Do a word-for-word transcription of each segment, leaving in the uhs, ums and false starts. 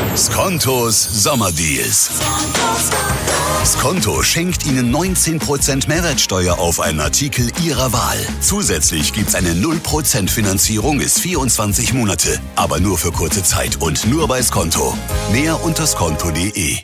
Skontos Sommerdeals. Skonto schenkt Ihnen neunzehn Prozent Mehrwertsteuer auf einen Artikel Ihrer Wahl. Zusätzlich gibt's eine null Prozent Finanzierung bis vierundzwanzig Monate. Aber nur für kurze Zeit und nur bei Skonto. Mehr unter skonto punkt de.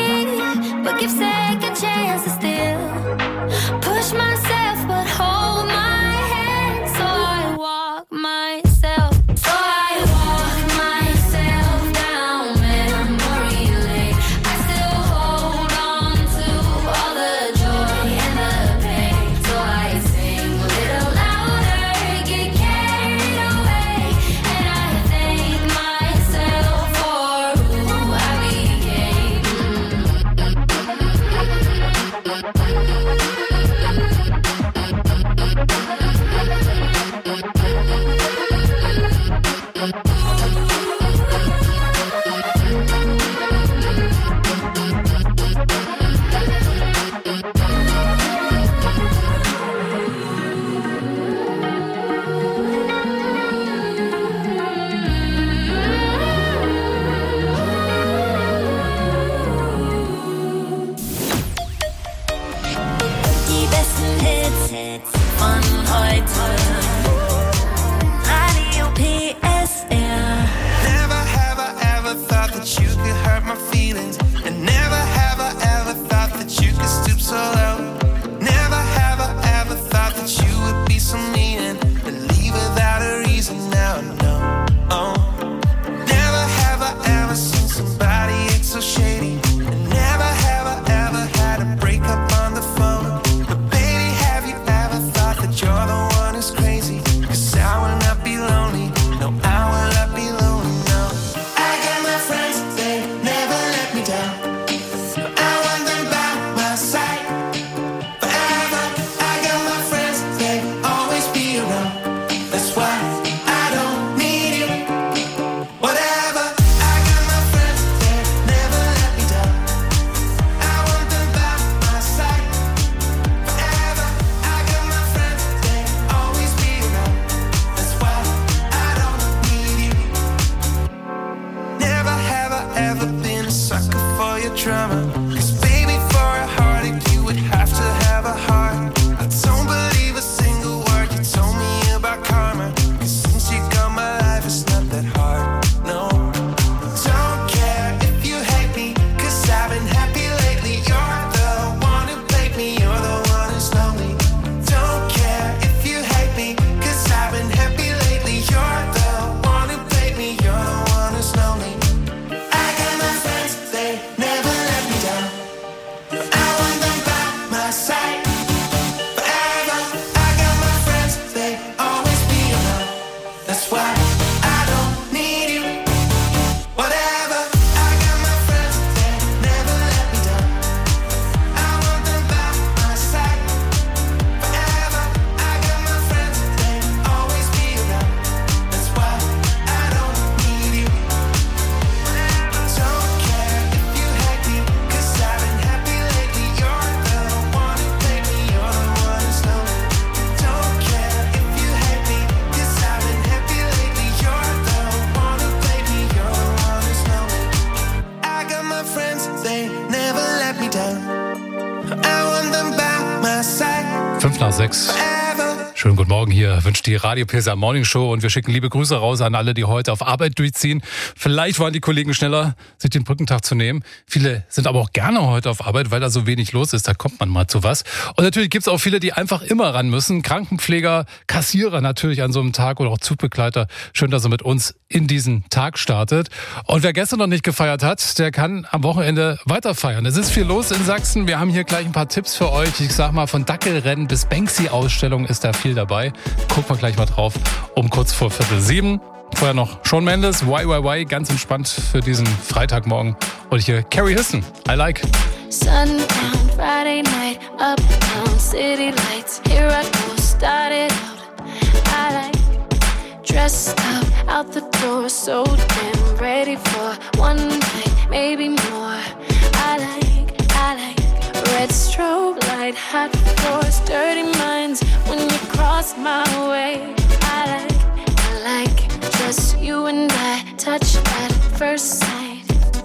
fünf nach sechs. Schönen guten Morgen, hier wünscht die Radio P S A Morning Show und wir schicken liebe Grüße raus an alle, die heute auf Arbeit durchziehen. Vielleicht waren die Kollegen schneller, sich den Brückentag zu nehmen. Viele sind aber auch gerne heute auf Arbeit, weil da so wenig los ist, da kommt man mal zu was. Und natürlich gibt's auch viele, die einfach immer ran müssen. Krankenpfleger, Kassierer natürlich an so einem Tag oder auch Zugbegleiter. Schön, dass ihr mit uns in diesen Tag startet. Und wer gestern noch nicht gefeiert hat, der kann am Wochenende weiter feiern. Es ist viel los in Sachsen. Wir haben hier gleich ein paar Tipps für euch. Ich sag mal, von Dackelrennen bis Banksy-Ausstellung ist da viel dabei. Gucken wir gleich mal drauf um kurz vor Viertel sieben. Vorher noch Shawn Mendes, Y Y Y, ganz entspannt für diesen Freitagmorgen. Und hier Carrie Histon, I Like. Sundown, Friday night, uptown, city lights. Here I go, started out, I like. Dressed up, out the door, so damn ready for one night, maybe more. I like, I like. Red strobe light, hot floors, dirty minds. When you cross my way, I like, I like. Just you and I, touch at first sight.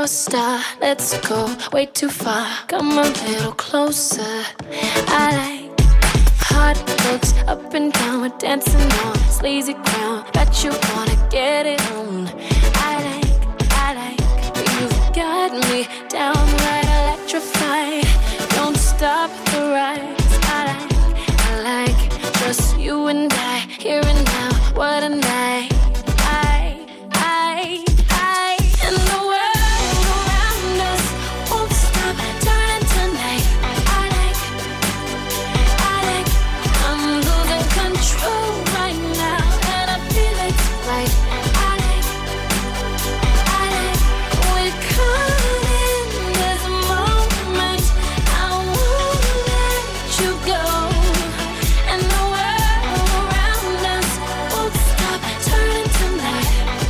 your star. Let's go way too far. Come a little closer. I like hot looks up and down. We're dancing on sleazy ground. Bet you wanna get it on. I like, I like, but you've got me downright electrified. Don't stop the rise. I like, I like, just you and I, here and now. What a night. I, I, I, and the world around us won't stop turning tonight. I like, I like, I'm losing control right now, and I feel it's right. I like, I like, we're caught in this moment. I won't let you go, and the world around us won't stop turning tonight.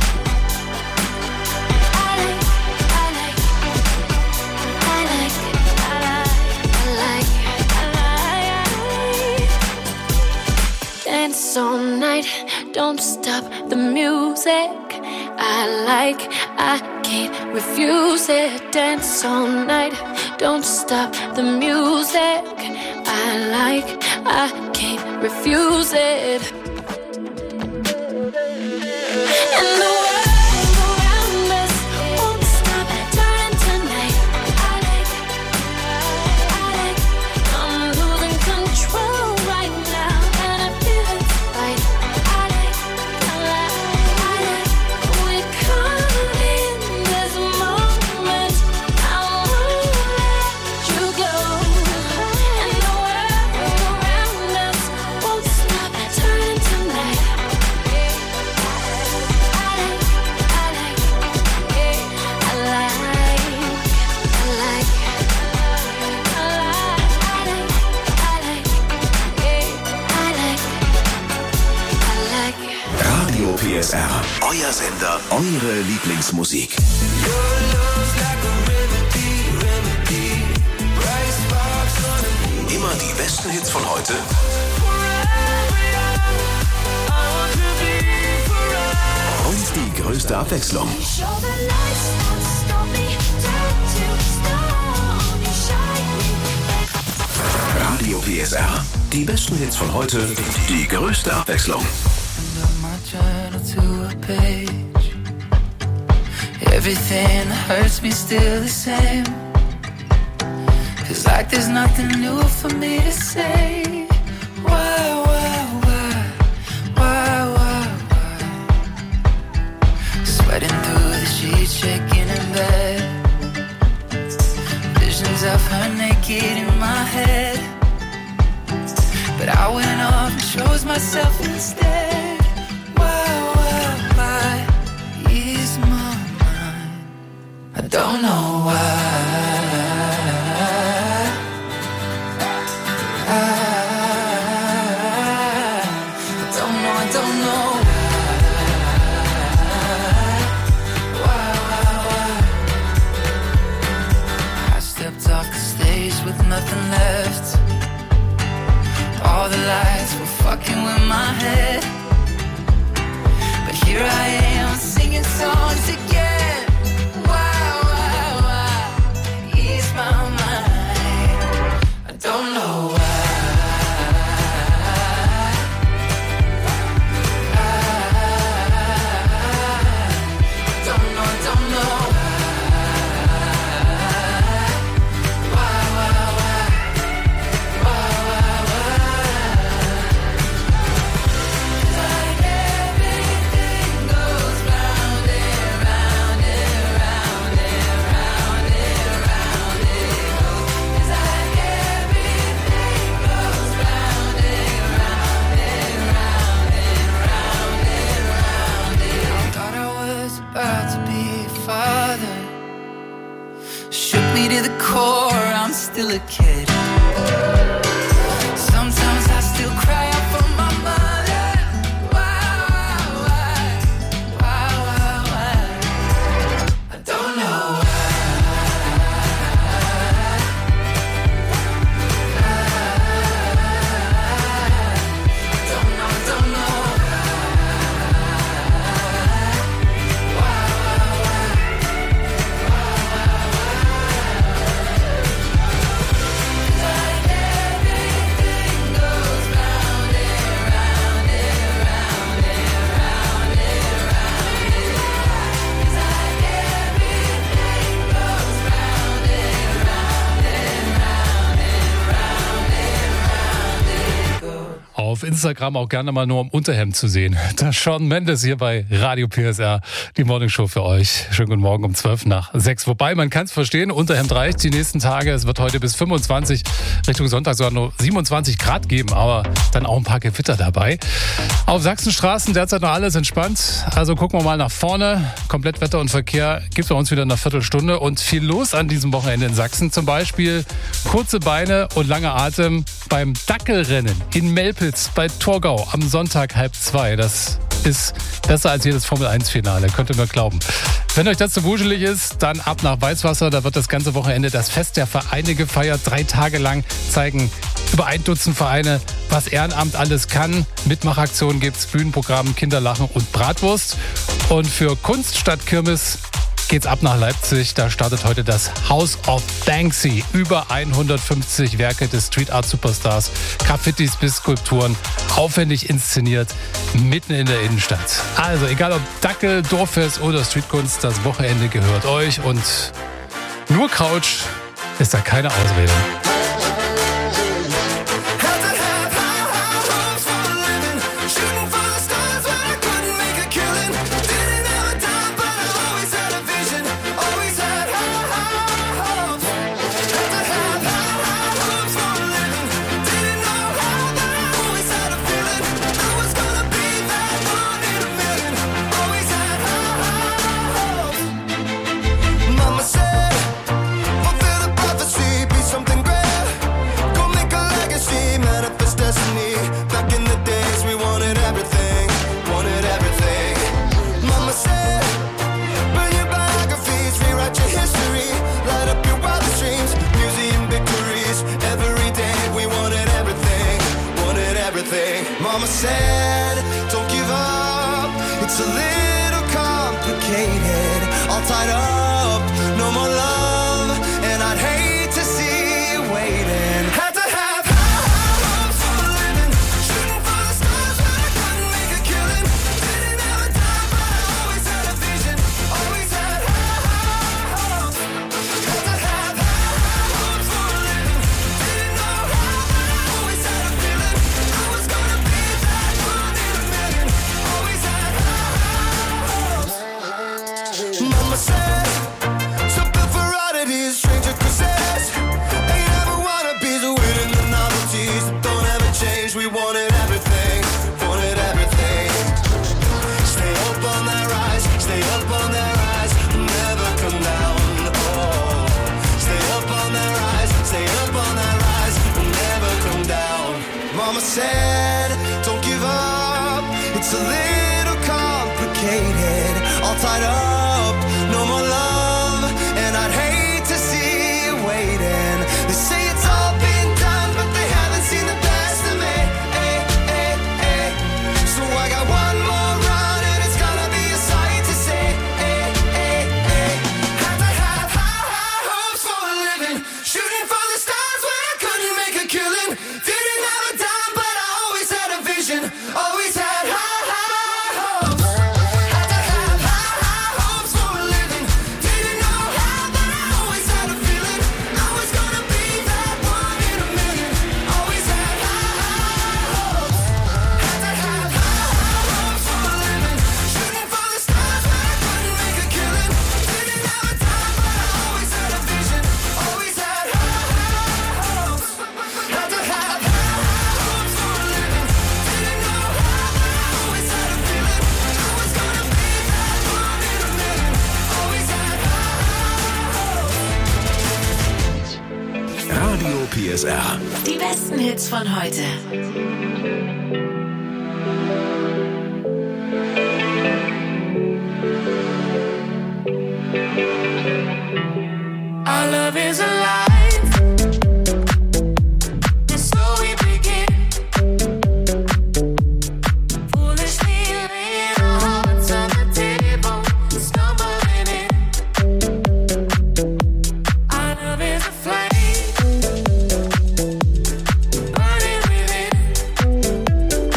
I like, I like, I like, I like, I like, I like. Dance all night, don't stop the music. I like, I can't refuse it. Dance all night, don't stop the music. I like, I can't refuse it. And the world around us won't stop turning tonight. I like, I like, I'm losing control right now, and I feel it's right. I like, I like, I like, we're caught in this moment. I won't let you go, and the world around us won't stop turning tonight. Radio P S R, euer Sender, eure Lieblingsmusik. Immer die besten Hits von heute und die größte Abwechslung. Radio P S R, die besten Hits von heute, die größte Abwechslung. Journal to a page. Everything that hurts me still the same. Feels like there's nothing new for me to say. Why, why, why, why, why, why? Sweating through the sheets, shaking in bed. Visions of her naked in my head. But I went off and chose myself instead. Ease my mind. I don't know why. I, I don't know, I don't know why. Why, why, why? I stepped off the stage with nothing left. All the lights were fucking with my head. But here I am singing songs again. Why, why, why? Ease my mind. I don't know why. I don't know, I don't know why. Why, why, why? Why, why, why? Like everything goes round and round and round and round and round it goes. It's like everything goes round and round and round and round and round it. I thought I was about to be a father. Shook me to the core, I'm still a kid. Sometimes I still cry out for my mother. Why, why, why, why, why? I don't know why. I don't know, I don't know why. Why, why, why? Instagram auch gerne mal nur im Unterhemd zu sehen. Das Shawn Mendes hier bei Radio P S R, die Morningshow für euch. Schönen guten Morgen um zwölf nach sechs. Wobei, man kann es verstehen, Unterhemd reicht die nächsten Tage. Es wird heute bis fünfundzwanzig, Richtung Sonntag sogar nur siebenundzwanzig Grad geben, aber dann auch ein paar Gewitter dabei. Auf Sachsenstraßen derzeit noch alles entspannt. Also gucken wir mal nach vorne. Komplettwetter und Verkehr gibt es bei uns wieder in einer Viertelstunde und viel los an diesem Wochenende in Sachsen. Zum Beispiel kurze Beine und langer Atem beim Dackelrennen in Melpitz bei Torgau am Sonntag halb zwei. Das ist besser als jedes Formel eins Finale, könnt ihr mir glauben. Wenn euch das zu wuschelig ist, dann ab nach Weißwasser. Da wird das ganze Wochenende das Fest der Vereine gefeiert. Drei Tage lang zeigen über ein Dutzend Vereine, was Ehrenamt alles kann. Mitmachaktionen gibt's, Bühnenprogramm, Kinderlachen und Bratwurst. Und für Kunst statt Kirmes geht's ab nach Leipzig. Da startet heute das House of Banksy. Über hundertfünfzig Werke des Street Art Superstars, Graffitis bis Skulpturen, aufwendig inszeniert, mitten in der Innenstadt. Also egal ob Dackel, Dorffest oder Streetkunst, das Wochenende gehört euch und nur Couch ist da keine Ausrede. Mama said, don't give up, it's a little complicated, all tied up, no more love, and I'd hate to see you waiting. Had to have high hopes for a living, shooting for the stars but I couldn't make a killing, didn't have a dime but I always had a vision, always had high hopes. Had to have high hopes for a living, didn't know how but I always had a feeling, I was gonna be that one in a million, always had high hopes. Mama said, something for oddities, stranger causes, ain't ever wanna be the winning the novelties that don't ever change. We wanted everything, wanted everything. Stay up on that rise, stay up on that rise, never come down. Oh, stay up on that rise, stay up on that rise, never come down. Mama said, don't give up, it's a little complicated, all tied up, no more love, and I'd hate to see you waiting. They say it's all been done, but they haven't seen the best of me. Eh, eh, eh. So I got one more run, and it's gonna be a sight to see. Eh, eh, eh. Had to have high, high hopes for a living, shooting for the stars when I couldn't make a killing. Didn't have a dime, but I always had a vision, always had high, high hopes. Had to have high, high hopes for a living, didn't know how, but I always had a feeling, I was gonna be that one in a million, always had high, high hopes. Had to have high, high hopes for a living, shooting for the stars when I couldn't make a killing. Didn't have a dime, but I always had a vision, always had high, high hopes. Had to have high, high hopes for a living, didn't know how, but I always had a feeling, I was gonna be that one in a million, always had high, high hopes. Radio P S R. Die besten Hits von heute. Our love is alive, and so we begin. Foolishly laying our hearts on the table, stumbling in. Our love is a flame, burning within.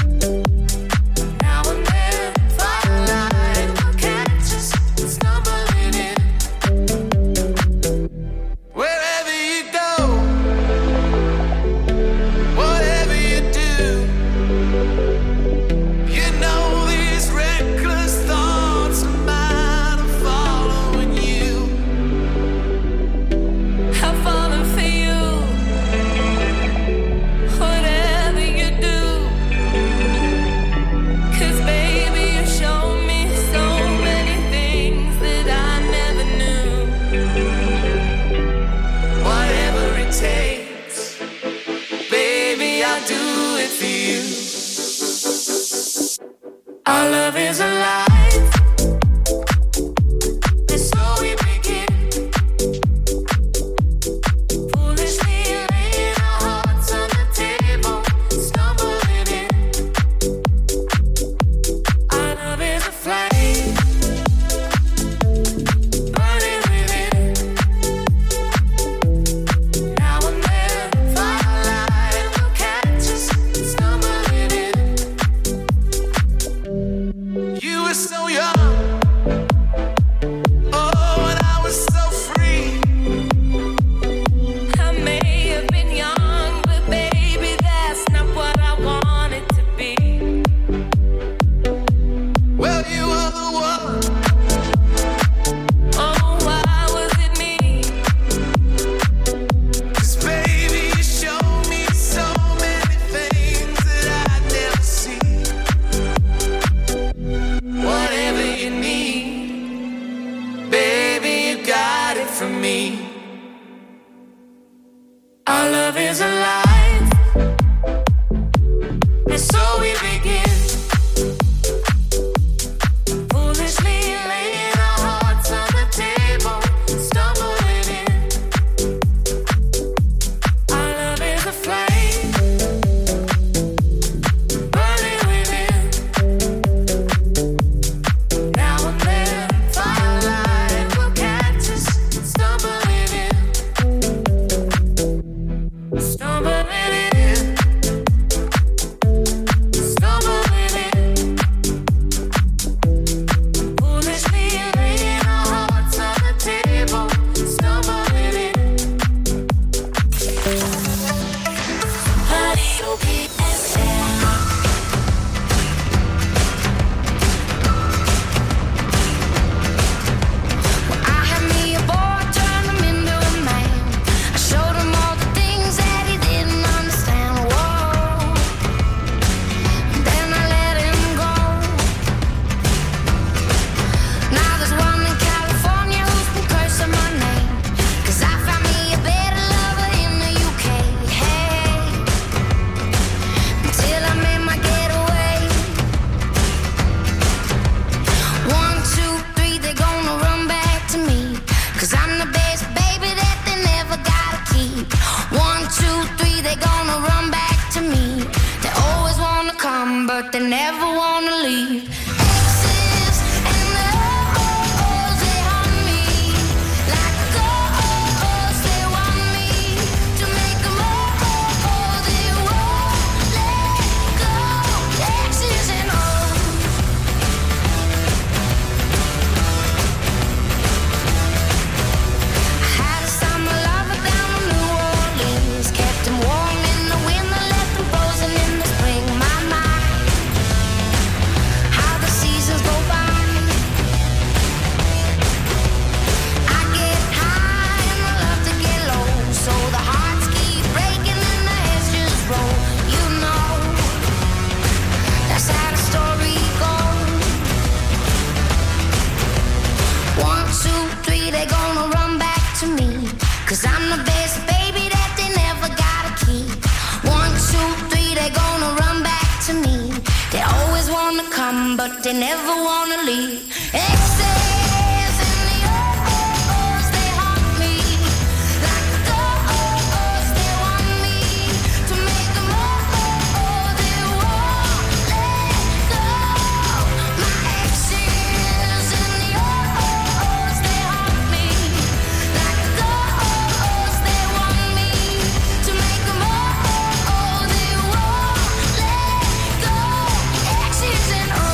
they never wanna leave. Exes in the O's, they haunt me like ghosts. They want me to make them all, they won't let go. My exes in the O's, they haunt me like ghosts. They want me to make them all, they won't let go. Exes and O's.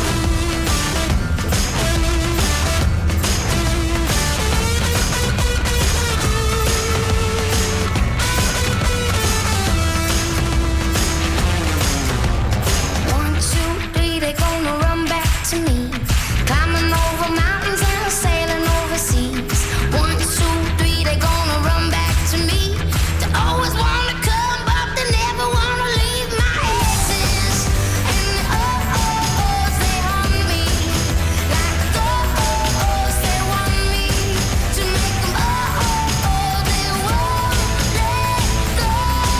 One, two, three, they gonna run back to me. Climbing over mountains and sailing overseas. One, two, three, they gonna run back to me. They always wanna come, but they never wanna leave. My exes and the O's, they haunt me like ghosts. They want me to make them all, they won't let go.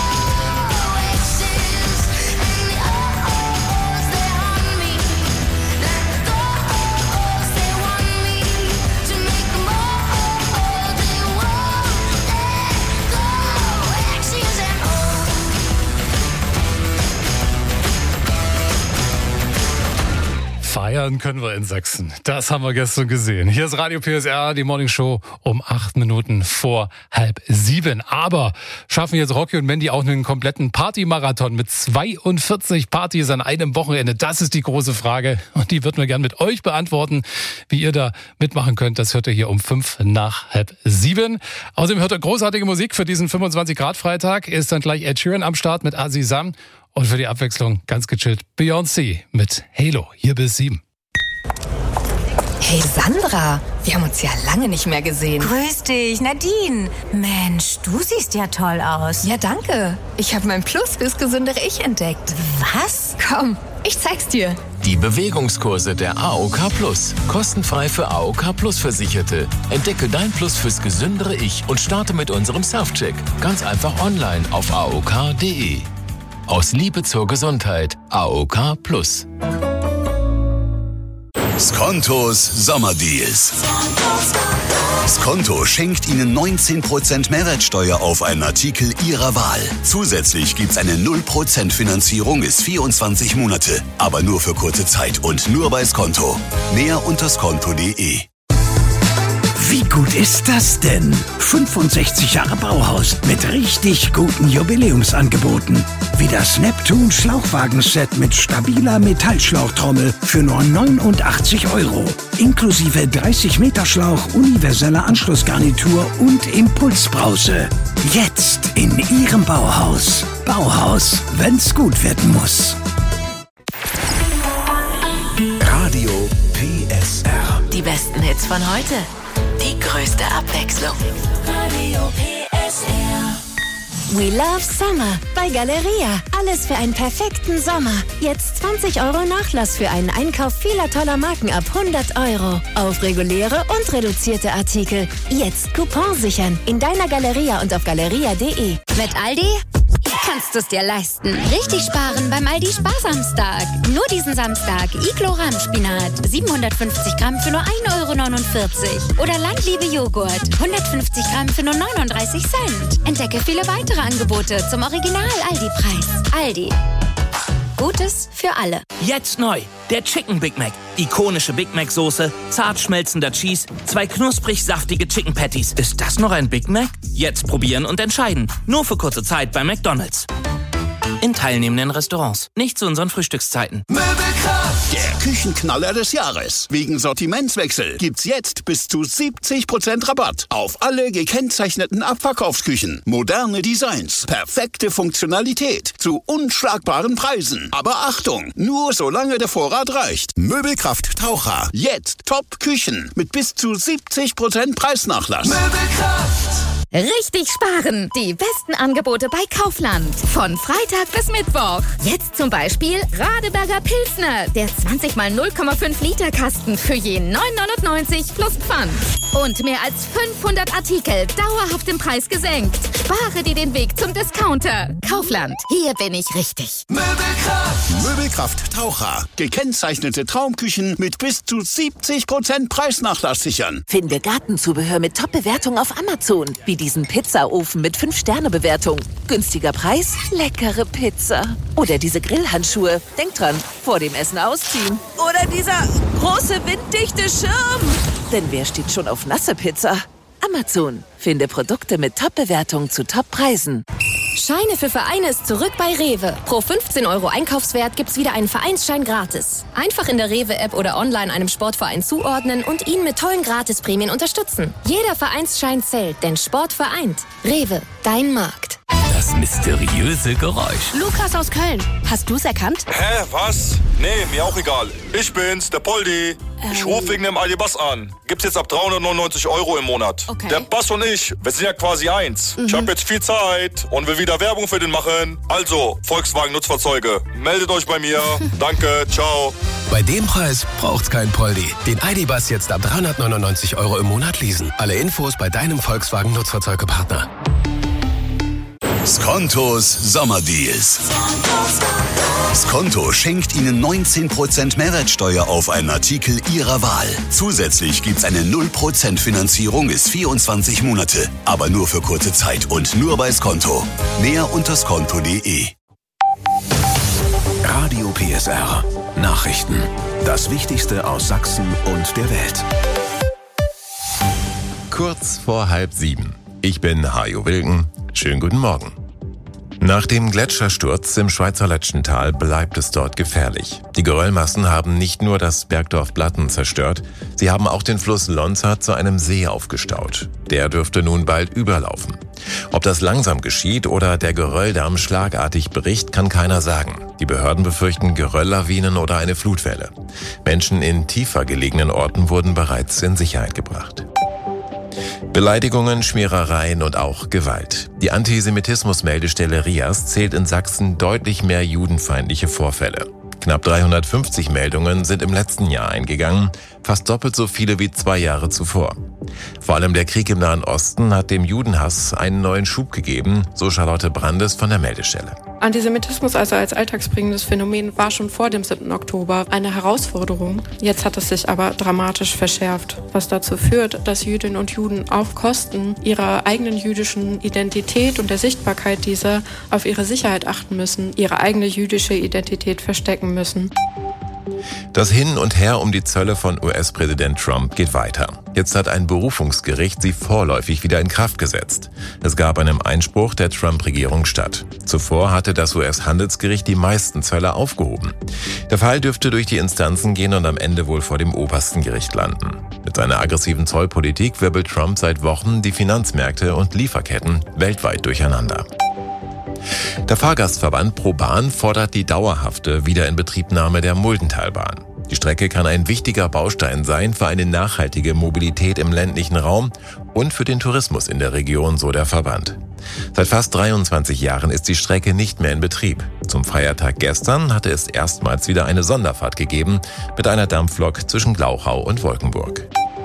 Exes and the O's, they haunt me like ghosts. They want me to make them all, they won't let go. Exes and O's. Feiern können wir in Sachsen. Das haben wir gestern gesehen. Hier ist Radio P S R, die Morning Show um acht Minuten vor halb sieben. Aber schaffen jetzt Rocky und Mandy auch einen kompletten Partymarathon mit zweiundvierzig Partys an einem Wochenende? Das ist die große Frage und die würden wir gerne mit euch beantworten. Wie ihr da mitmachen könnt, das hört ihr hier um fünf nach halb sieben. Außerdem hört ihr großartige Musik für diesen fünfundzwanzig Grad Freitag. Ist dann gleich Ed Sheeran am Start mit Azizam. Und für die Abwechslung ganz gechillt Beyoncé mit Halo, hier bis sieben. Hey Sandra, wir haben uns ja lange nicht mehr gesehen. Grüß dich, Nadine. Mensch, du siehst ja toll aus. Ja, danke. Ich habe mein Plus fürs gesündere Ich entdeckt. Was? Komm, ich zeig's dir. Die Bewegungskurse der A O K Plus. Kostenfrei für A O K Plus Versicherte. Entdecke dein Plus fürs gesündere Ich und starte mit unserem Self-Check. Ganz einfach online auf A O K punkt de. Aus Liebe zur Gesundheit. A O K Plus. Skontos Sommerdeals. Skonto schenkt Ihnen neunzehn Prozent Mehrwertsteuer auf einen Artikel Ihrer Wahl. Zusätzlich gibt's eine null Prozent Finanzierung bis vierundzwanzig Monate. Aber nur für kurze Zeit und nur bei Skonto. Mehr unter skonto punkt de. Wie gut ist das denn? fünfundsechzig Jahre Bauhaus mit richtig guten Jubiläumsangeboten. Wie das Neptun Schlauchwagenset mit stabiler Metallschlauchtrommel für nur neunundachtzig Euro. Inklusive dreißig Meter Schlauch, universeller Anschlussgarnitur und Impulsbrause. Jetzt in Ihrem Bauhaus. Bauhaus, wenn's gut werden muss. Radio P S R. Die besten Hits von heute. Die größte Abwechslung. Radio P S R. We love Summer bei Galeria. Alles für einen perfekten Sommer. Jetzt zwanzig Euro Nachlass für einen Einkauf vieler toller Marken ab hundert Euro. Auf reguläre und reduzierte Artikel. Jetzt Coupon sichern. In deiner Galeria und auf galeria punkt de. Mit Aldi kannst du es dir leisten. Richtig sparen beim Aldi Sparsamstag. Nur diesen Samstag Iglo Rahmspinat. siebenhundertfünfzig Gramm für nur ein Euro neunundvierzig. Oder Landliebe Joghurt. hundertfünfzig Gramm für nur neununddreißig Cent. Entdecke viele weitere Angebote zum Original-Aldi-Preis. Aldi. Gutes für alle. Jetzt neu, der Chicken Big Mac. Ikonische Big Mac Soße, zart schmelzender Cheese, zwei knusprig saftige Chicken Patties. Ist das noch ein Big Mac? Jetzt probieren und entscheiden. Nur für kurze Zeit bei McDonald's. In teilnehmenden Restaurants. Nicht zu unseren Frühstückszeiten. Möbelkraft! Der Küchenknaller des Jahres. Wegen Sortimentswechsel gibt's jetzt bis zu siebzig Prozent Rabatt auf alle gekennzeichneten Abverkaufsküchen. Moderne Designs, perfekte Funktionalität zu unschlagbaren Preisen. Aber Achtung, nur solange der Vorrat reicht. Möbelkraft Taucher. Jetzt Top-Küchen mit bis zu siebzig Prozent Preisnachlass. Möbelkraft! Richtig sparen! Die besten Angebote bei Kaufland. Von Freitag bis Mittwoch. Jetzt zum Beispiel Radeberger Pilsner. Der zwanzig mal null Komma fünf Liter Kasten für je neun neunundneunzig plus Pfand. Und mehr als fünfhundert Artikel dauerhaft im Preis gesenkt. Spare dir den Weg zum Discounter. Kaufland. Hier bin ich richtig. Möbelkraft. Möbelkraft Taucher. Gekennzeichnete Traumküchen mit bis zu siebzig Prozent Preisnachlass sichern. Finde Gartenzubehör mit Top-Bewertung auf Amazon. Wie diesen Pizzaofen mit fünf Sterne Bewertung. Günstiger Preis, leckere Pizza. Oder diese Grillhandschuhe. Denk dran, vor dem Essen ausziehen. Oder dieser große winddichte Schirm. Denn wer steht schon auf nasse Pizza? Amazon. Finde Produkte mit Top-Bewertung zu Top-Preisen. Scheine für Vereine ist zurück bei Rewe. Pro fünfzehn Euro Einkaufswert gibt's wieder einen Vereinsschein gratis. Einfach in der Rewe-App oder online einem Sportverein zuordnen und ihn mit tollen Gratisprämien unterstützen. Jeder Vereinsschein zählt, denn Sport vereint. Rewe, dein Markt. Das mysteriöse Geräusch. Lukas aus Köln. Hast du's erkannt? Hä, was? Nee, mir auch egal. Ich bin's, der Poldi. Ich rufe wegen dem Aldi Bass an. Gibt's jetzt ab dreihundertneunundneunzig Euro im Monat. Okay. Der Bass und ich, wir sind ja quasi eins. Mhm. Ich habe jetzt viel Zeit und will wieder Werbung für den machen. Also, Volkswagen Nutzfahrzeuge, meldet euch bei mir. Danke, ciao. Bei dem Preis braucht's kein Poldi. Den Aldi Bass jetzt ab dreihundertneunundneunzig Euro im Monat leasen. Alle Infos bei deinem Volkswagen Nutzfahrzeugepartner. Skontos Sommerdeals. Skonto schenkt Ihnen neunzehn Prozent Mehrwertsteuer auf einen Artikel Ihrer Wahl. Zusätzlich gibt's eine null Prozent Finanzierung bis vierundzwanzig Monate. Aber nur für kurze Zeit und nur bei Skonto. Mehr unter skonto punkt de. Radio P S R. Nachrichten. Das Wichtigste aus Sachsen und der Welt. Kurz vor halb sieben. Ich bin Hajo Wilken. Schönen guten Morgen. Nach dem Gletschersturz im Schweizer Lötschental bleibt es dort gefährlich. Die Geröllmassen haben nicht nur das Bergdorf Blatten zerstört, sie haben auch den Fluss Lonza zu einem See aufgestaut. Der dürfte nun bald überlaufen. Ob das langsam geschieht oder der Gerölldamm schlagartig bricht, kann keiner sagen. Die Behörden befürchten Gerölllawinen oder eine Flutwelle. Menschen in tiefer gelegenen Orten wurden bereits in Sicherheit gebracht. Beleidigungen, Schmierereien und auch Gewalt. Die Antisemitismus-Meldestelle RIAS zählt in Sachsen deutlich mehr judenfeindliche Vorfälle. Knapp dreihundertfünfzig Meldungen sind im letzten Jahr eingegangen, fast doppelt so viele wie zwei Jahre zuvor. Vor allem der Krieg im Nahen Osten hat dem Judenhass einen neuen Schub gegeben, so Charlotte Brandes von der Meldestelle. Antisemitismus also als alltagsbringendes Phänomen war schon vor dem siebten Oktober eine Herausforderung. Jetzt hat es sich aber dramatisch verschärft, was dazu führt, dass Jüdinnen und Juden auf Kosten ihrer eigenen jüdischen Identität und der Sichtbarkeit dieser auf ihre Sicherheit achten müssen, ihre eigene jüdische Identität verstecken müssen. Das Hin und Her um die Zölle von U S-Präsident Trump geht weiter. Jetzt hat ein Berufungsgericht sie vorläufig wieder in Kraft gesetzt. Es gab einem Einspruch der Trump-Regierung statt. Zuvor hatte das U S-Handelsgericht die meisten Zölle aufgehoben. Der Fall dürfte durch die Instanzen gehen und am Ende wohl vor dem obersten Gericht landen. Mit seiner aggressiven Zollpolitik wirbelt Trump seit Wochen die Finanzmärkte und Lieferketten weltweit durcheinander. Der Fahrgastverband ProBahn fordert die dauerhafte Wiederinbetriebnahme der Muldentalbahn. Die Strecke kann ein wichtiger Baustein sein für eine nachhaltige Mobilität im ländlichen Raum und für den Tourismus in der Region, so der Verband. Seit fast dreiundzwanzig Jahren ist die Strecke nicht mehr in Betrieb. Zum Feiertag gestern hatte es erstmals wieder eine Sonderfahrt gegeben mit einer Dampflok zwischen Glauchau und Wolkenburg.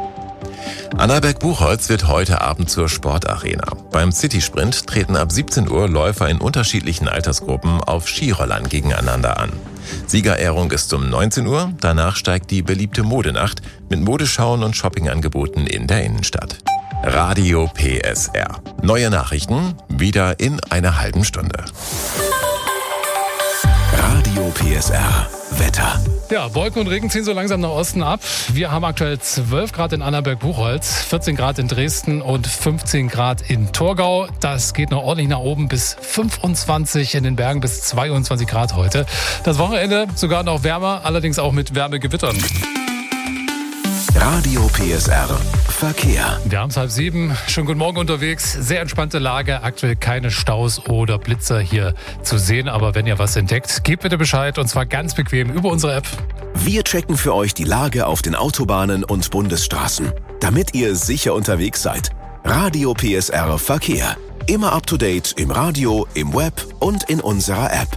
Annaberg-Buchholz wird heute Abend zur Sportarena. Beim City-Sprint treten ab siebzehn Uhr Läufer in unterschiedlichen Altersgruppen auf Skirollern gegeneinander an. Siegerehrung ist um neunzehn Uhr, danach steigt die beliebte Modenacht mit Modeschauen und Shoppingangeboten in der Innenstadt. Radio P S R. Neue Nachrichten wieder in einer halben Stunde. Radio P S R. Wetter. Ja, Wolken und Regen ziehen so langsam nach Osten ab. Wir haben aktuell zwölf Grad in Annaberg-Buchholz, vierzehn Grad in Dresden und fünfzehn Grad in Torgau. Das geht noch ordentlich nach oben bis fünfundzwanzig, in den Bergen bis zweiundzwanzig Grad heute. Das Wochenende sogar noch wärmer, allerdings auch mit Wärmegewittern. Radio P S R. Verkehr. Wir haben es halb sieben. Schon guten Morgen unterwegs. Sehr entspannte Lage. Aktuell keine Staus oder Blitzer hier zu sehen. Aber wenn ihr was entdeckt, gebt bitte Bescheid. Und zwar ganz bequem über unsere App. Wir checken für euch die Lage auf den Autobahnen und Bundesstraßen, damit ihr sicher unterwegs seid. Radio P S R Verkehr. Immer up to date im Radio, im Web und in unserer App.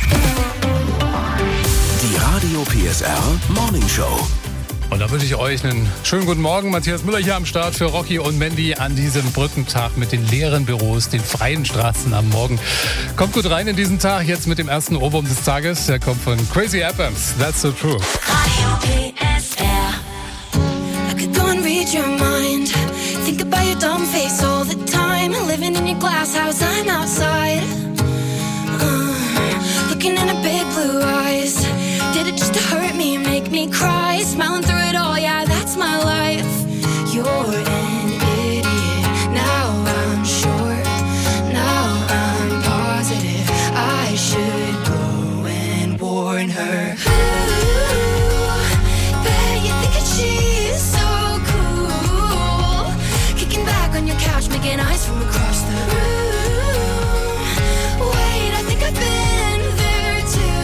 Die Radio P S R Morning Show. Und da wünsche ich euch einen schönen guten Morgen. Matthias Müller hier am Start für Rocky und Mandy an diesem Brückentag mit den leeren Büros, den freien Straßen am Morgen. Kommt gut rein in diesen Tag, jetzt mit dem ersten Ohrwurm des Tages. Der kommt von Crazy Adams. That's so true. Radio P S R. I could go and read your mind. Think about your dumb face all the time. Living in your glass house, I'm outside. Uh, looking in her big blue eyes. Did it just to hurt me, make me cry? Smiling through it all, yeah, that's my life. You're an idiot. Now I'm sure. Now I'm positive. I should go and warn her. Ooh, bet you think that she's so cool. Kicking back on your couch, making eyes from across the room. Wait, I think I've been there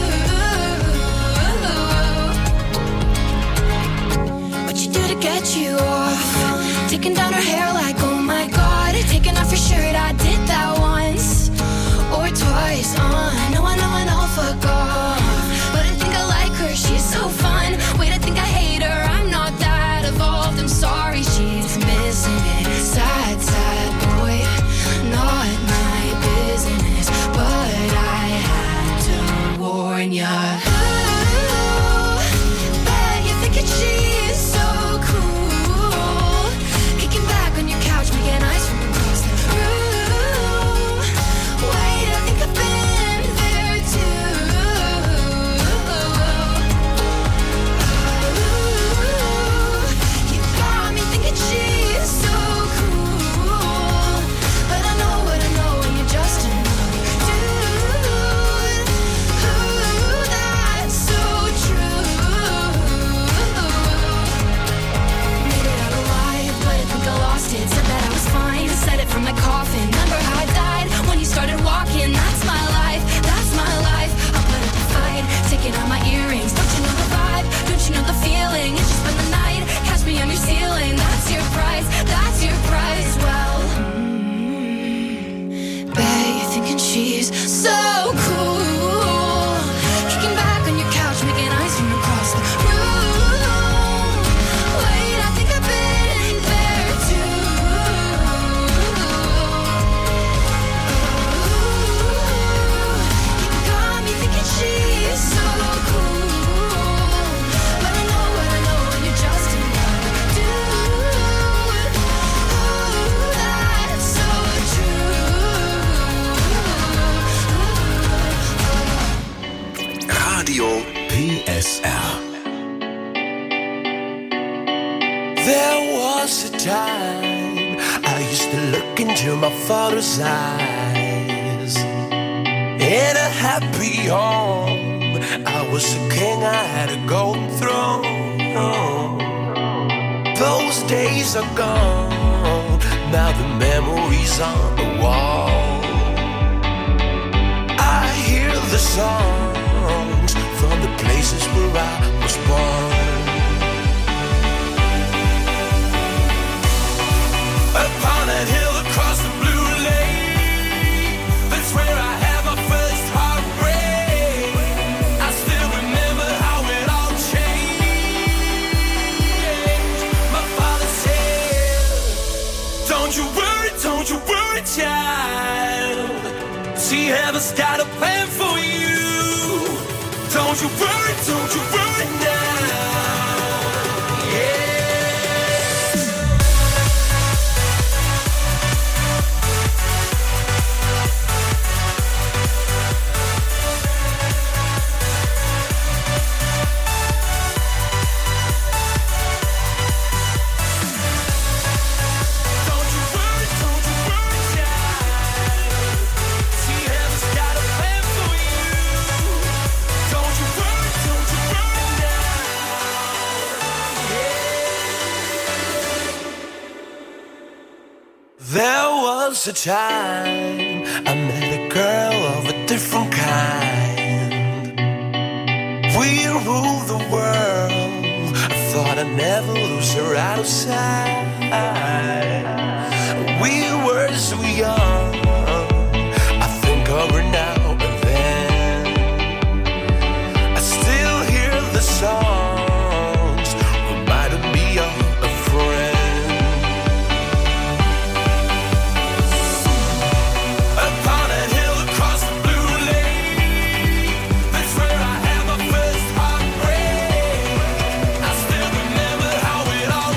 too. What you do to get you off? Taking down her hair like, oh my god. Taking off your shirt, I did that once or twice. Uh, I know, I know, I know, fuck off. But I think I like her, she's so fun. Wait, I think I hate her, I'm not that evolved. I'm sorry, she's missing it. Sad, sad boy, not my business. But I had to warn ya. Ooh, bet you think that she's so cool. Kicking back on your couch, making eyes from across the room. Wait, I think I've been there too. Ooh, you got me thinking she's so cool. But I know what I know, and you're just another dude. Ooh, that's so true. Made it out alive, but I think I lost it. Said that I was fine, said it from my coffin. Remember how I died when you started walking? That's my life, that's my life. I'll put up a fight, taking out my earrings. Don't you know the vibe? Don't you know the feeling? It's just spend the night, catch me on your ceiling. That's your price, that's your price. Well, mm, bet you're thinking she's so cool. Kicking back on your couch, making eyes from across the room. Wait, I think I've been there too. You got me thinking she's so cool. But I know what I know, and you're just another dude. Ooh, that's so true. Radio P S R. There was a time I used to look into my father's eyes. In a happy home, I was a king, I had a golden throne. Those days are gone, now the memories on the wall. I hear the songs from the places where I was born. Upon that hill across the blue lake, that's where I had my first heartbreak. I still remember how it all changed. My father said, don't you worry, don't you worry, child. See, heaven's got a plan for you. Don't you worry, don't you worry now. Yeah. There was a time I met a girl of a different kind. We ruled the world. I thought I'd never lose her out of sight. young. I think of her now and then. I still hear the songs reminding me of a friend. Upon a hill across the blue lake, that's where I had my first heartbreak. I still remember how it all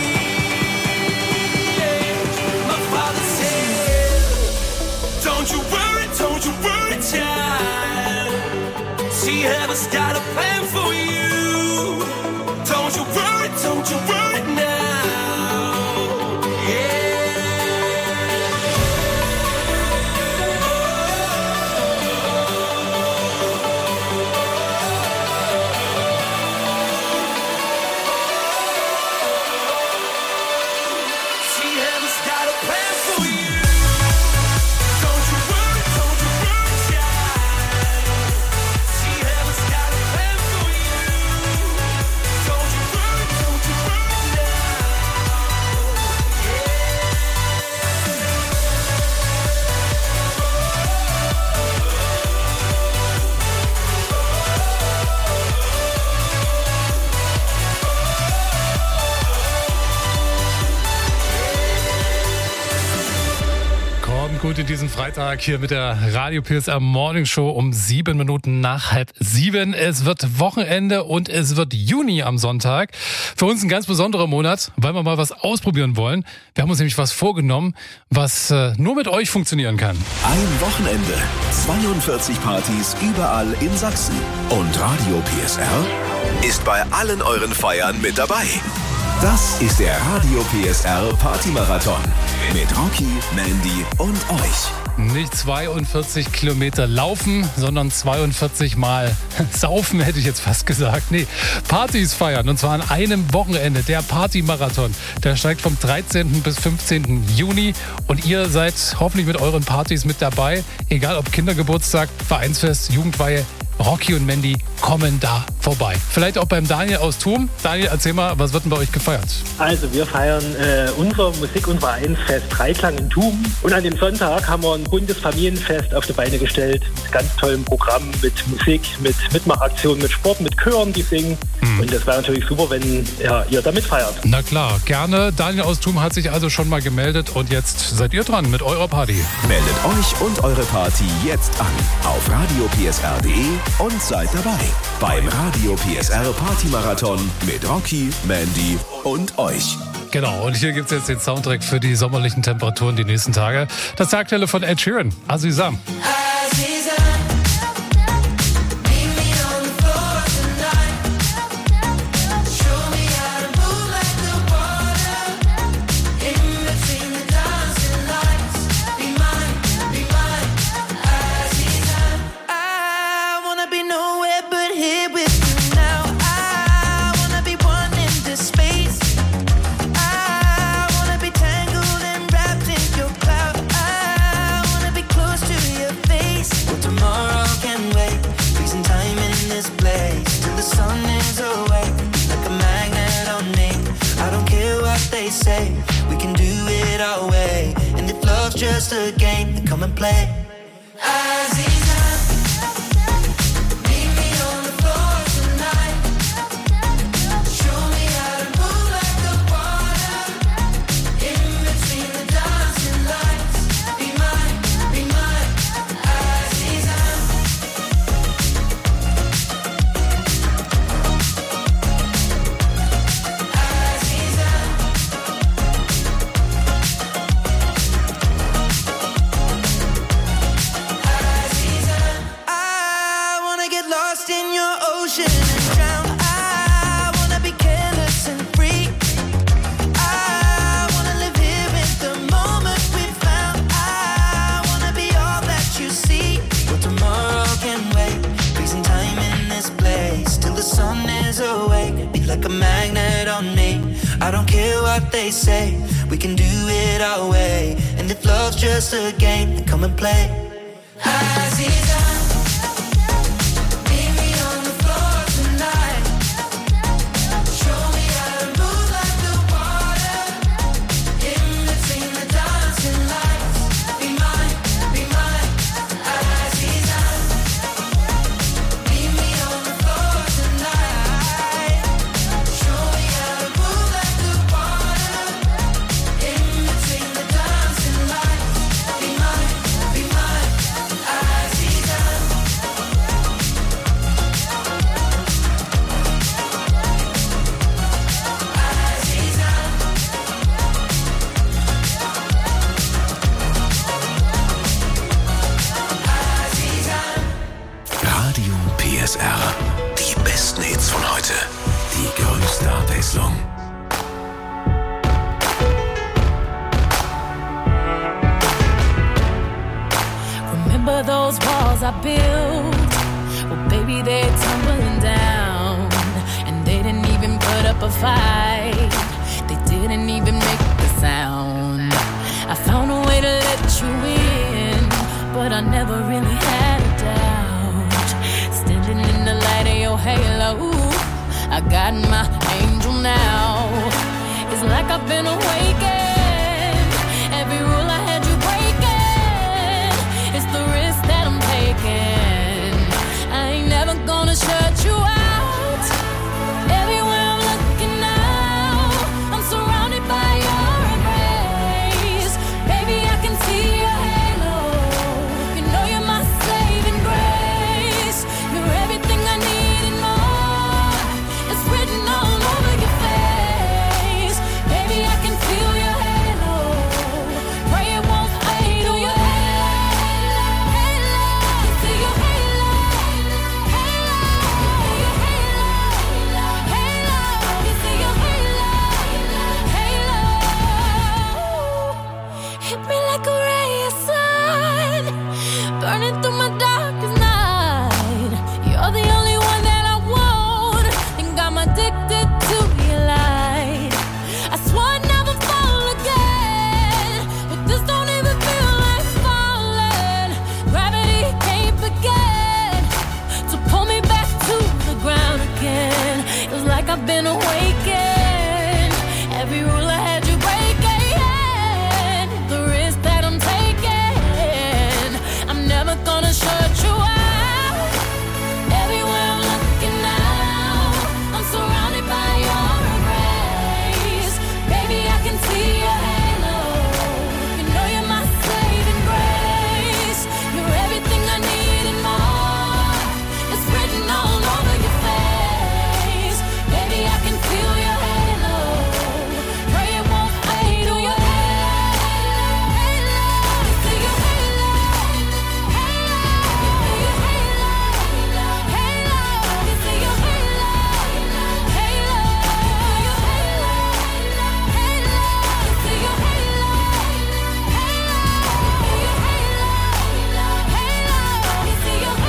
changed. My father said, don't you worry, don't you worry, child. See, heaven's got a plan for you. Don't you worry, don't you worry now. See, heaven's got a plan for you. Don't you worry, don't you worry, child. See, heaven's got a plan for you. Don't you worry, don't you worry now. Kommt gut in diesen Freitag hier mit der Radio P S R Morning Show um sieben Minuten nach halb sieben. Es wird Wochenende und es wird Juni am Sonntag. Für uns ein ganz besonderer Monat, weil wir mal was ausprobieren wollen. Wir haben uns nämlich was vorgenommen, was äh, nur mit euch funktionieren kann. Ein Wochenende, zweiundvierzig Partys überall in Sachsen. Und Radio P S R ist bei allen euren Feiern mit dabei. Das ist der Radio P S R Partymarathon mit Rocky, Mandy und euch. Nicht zweiundvierzig Kilometer laufen, sondern zweiundvierzig Mal saufen, hätte ich jetzt fast gesagt. Nee, Partys feiern. Und zwar an einem Wochenende. Der Partymarathon. Der steigt vom dreizehnten bis fünfzehnten Juni. Und ihr seid hoffentlich mit euren Partys mit dabei. Egal ob Kindergeburtstag, Vereinsfest, Jugendweihe. Rocky und Mandy kommen da vorbei. Vielleicht auch beim Daniel aus Thum. Daniel, erzähl mal, was wird denn bei euch gefeiert? Also wir feiern äh, unser Musik- und Vereinsfest Dreiklang in Thum. Und an dem Sonntag haben wir ein buntes Familienfest auf die Beine gestellt. Mit ganz tollem Programm, mit Musik, mit Mitmachaktionen, mit Sport, mit Chören, die singen. Mhm. Und das wäre natürlich super, wenn ja, ihr da mitfeiert. Na klar, gerne. Daniel aus Thum hat sich also schon mal gemeldet. Und jetzt seid ihr dran mit eurer Party. Meldet euch und eure Party jetzt an auf radio p s r punkt d e und seid dabei beim Radio P S R Partymarathon mit Rocky, Mandy und euch. Genau, und hier gibt es jetzt den Soundtrack für die sommerlichen Temperaturen die nächsten Tage. Das Tagteile von Ed Sheeran, Azizam. Say we can do it our way, and if love's just a game, then come and play. Azizam, meet me on the floor tonight. Show me how to move like the water in between the dancing lights. Be mine, be mine, Azizam. In your ocean and drown. I wanna be careless and free. I wanna live here in the moment we found. I wanna be all that you see. But tomorrow can wait. Freezing time in this place till the sun is awake. Be like a magnet on me. I don't care what they say. We can do it our way. And if love's just a game, then come and play. Azizam. S R. Die besten Hits von heute. Die größte Abwechslung. Remember those walls I built? Well, baby, they're tumbling down. And they didn't even put up a fight. They didn't even make the sound. I found a way to let you in, but I never really had a doubt. Standing in the light of your halo, I got my angel now. It's like I've been awakened. Every rule I had you breaking. It's the risk that I'm taking. I ain't never gonna shut you out. Everywhere I'm looking now, I'm surrounded by your embrace. Baby, I can see your halo. You know you're my saving grace. You're everything I need and more. It's written all over your face. Baby, I can feel your halo. Pray it won't fade. Oh, your halo, halo. See your halo, halo, your halo, halo. You see your halo, halo. Hit me like a ray of sun, burning through my darkest night. You're the only one that I want. Think I'm addicted to your light. I swore I'd never fall again, but this don't even feel like falling. Gravity can't begin to pull me back to the ground again. It's like I've been awakened. Every rule I had you breaking. The risk that I'm taking. I'm never gonna shut you out. Everywhere I'm looking now, I'm surrounded by your embrace. Baby, I can see your halo. You know you're my saving grace. You're everything I need and more. It's written all over your face. Baby, I can feel your halo. Pray it won't fade. Oh, your halo, halo. See your halo, halo. Your halo, halo. You see your halo, halo. Your halo, halo. You see your halo, halo. Your halo, halo. You see your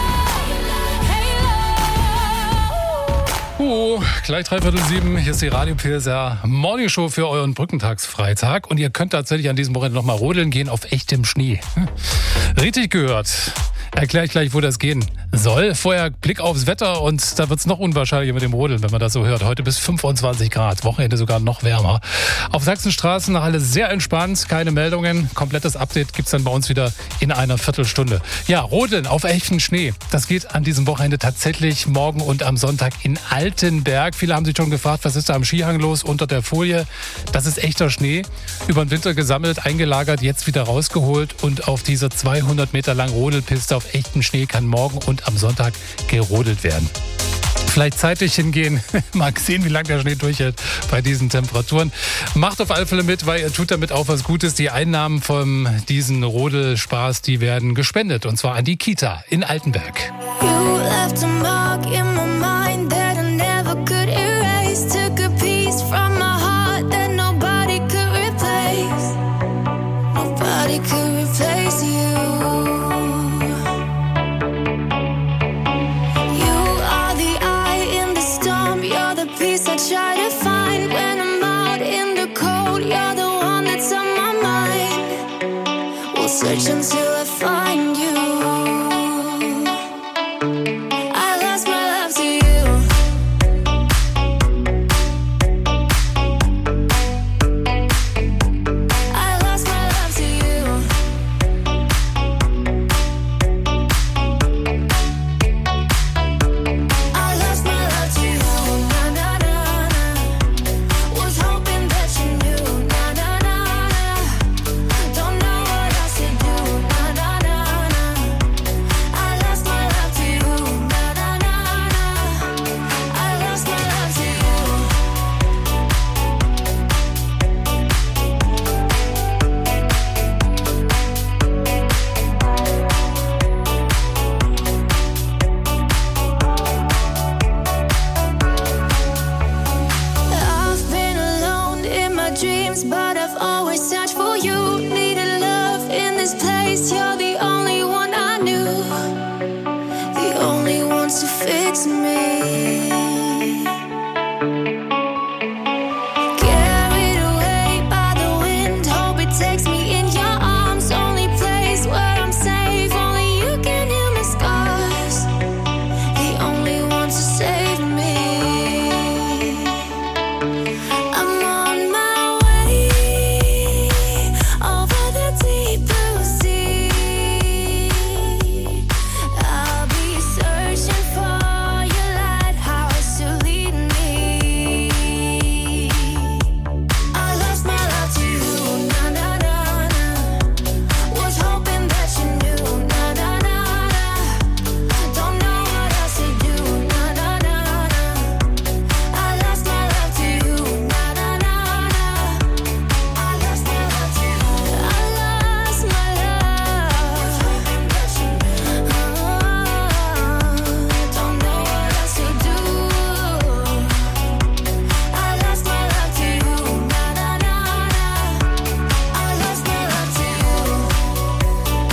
halo, halo. Uh, gleich dreiviertel sieben, hier ist die Radio P S R Morning Show für euren Brückentagsfreitag. Und ihr könnt tatsächlich an diesem Wochenende nochmal rodeln gehen auf echtem Schnee. Hm. Richtig gehört. Erkläre ich gleich, wo das gehen soll. Vorher Blick aufs Wetter und da wird es noch unwahrscheinlicher mit dem Rodeln, wenn man das so hört. Heute bis fünfundzwanzig Grad, Wochenende sogar noch wärmer. Auf Sachsenstraßen noch alles sehr entspannt, keine Meldungen. Komplettes Update gibt's dann bei uns wieder in einer Viertelstunde. Ja, Rodeln auf echten Schnee. Das geht an diesem Wochenende tatsächlich morgen und am Sonntag in Altenberg. Viele haben sich schon gefragt, was ist da am Skihang los unter der Folie? Das ist echter Schnee, über den Winter gesammelt, eingelagert, jetzt wieder rausgeholt und auf dieser zweihundert Meter langen Rodelpiste auf echtem Schnee kann morgen und am Sonntag gerodelt werden. Vielleicht zeitlich hingehen, mal sehen, wie lange der Schnee durchhält bei diesen Temperaturen. Macht auf alle Fälle mit, weil ihr tut damit auch was Gutes. Die Einnahmen von diesen Rodelspaß, die werden gespendet und zwar an die Kita in Altenberg. You left a mark in my mind that I never could erase. Took a piece from my heart that nobody could replace. Nobody could replace you. I try to find when I'm out in the cold. You're the one that's on my mind. We'll search until I find you. I lost my love to you. I lost my love to you. I lost my love to you. Don't know what else to do. fix me. Carried away by the wind, hope it takes me in your arms. Only place where I'm safe, only you can heal my scars. The only one to save me. I'm on my way over the deep blue sea. I'll be searching for your lighthouse to lead me. I lost my love to you, na na na na. Was hoping that you knew, na na na na. Don't know what else to do, na na na na. I lost my love to you, na na na na. I lost my love to you. I lost my love. Was hoping that you knew. Don't know what else to do. I lost my love to you, na na na na. I lost my love to you.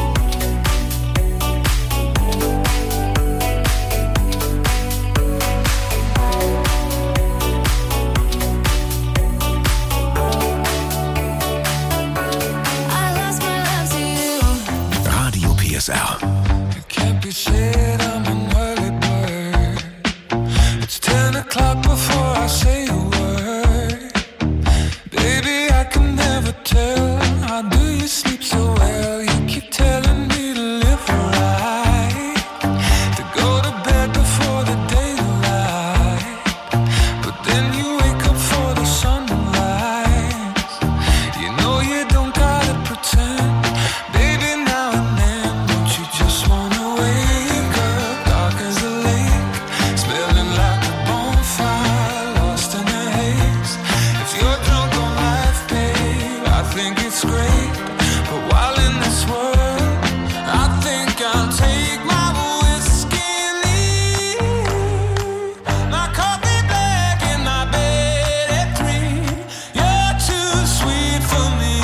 I lost my love to you. Radio P S R. Can't be said I'm an early bird. It's ten o'clock before I say a word. Baby, I can never tell. How do you sleep so well? You keep telling me to live right, to go to bed before the daylight. But then you wake up for the sunrise. You know you don't gotta pretend. Baby, now and then, don't you just wanna wake up dark as a lake, smelling like a bonfire, lost in a haze. If you're drunk on life, babe, I think it's great. But while in this world, I think I'll take my whiskey and leave. My coffee black and my bed at three. You're too sweet for me.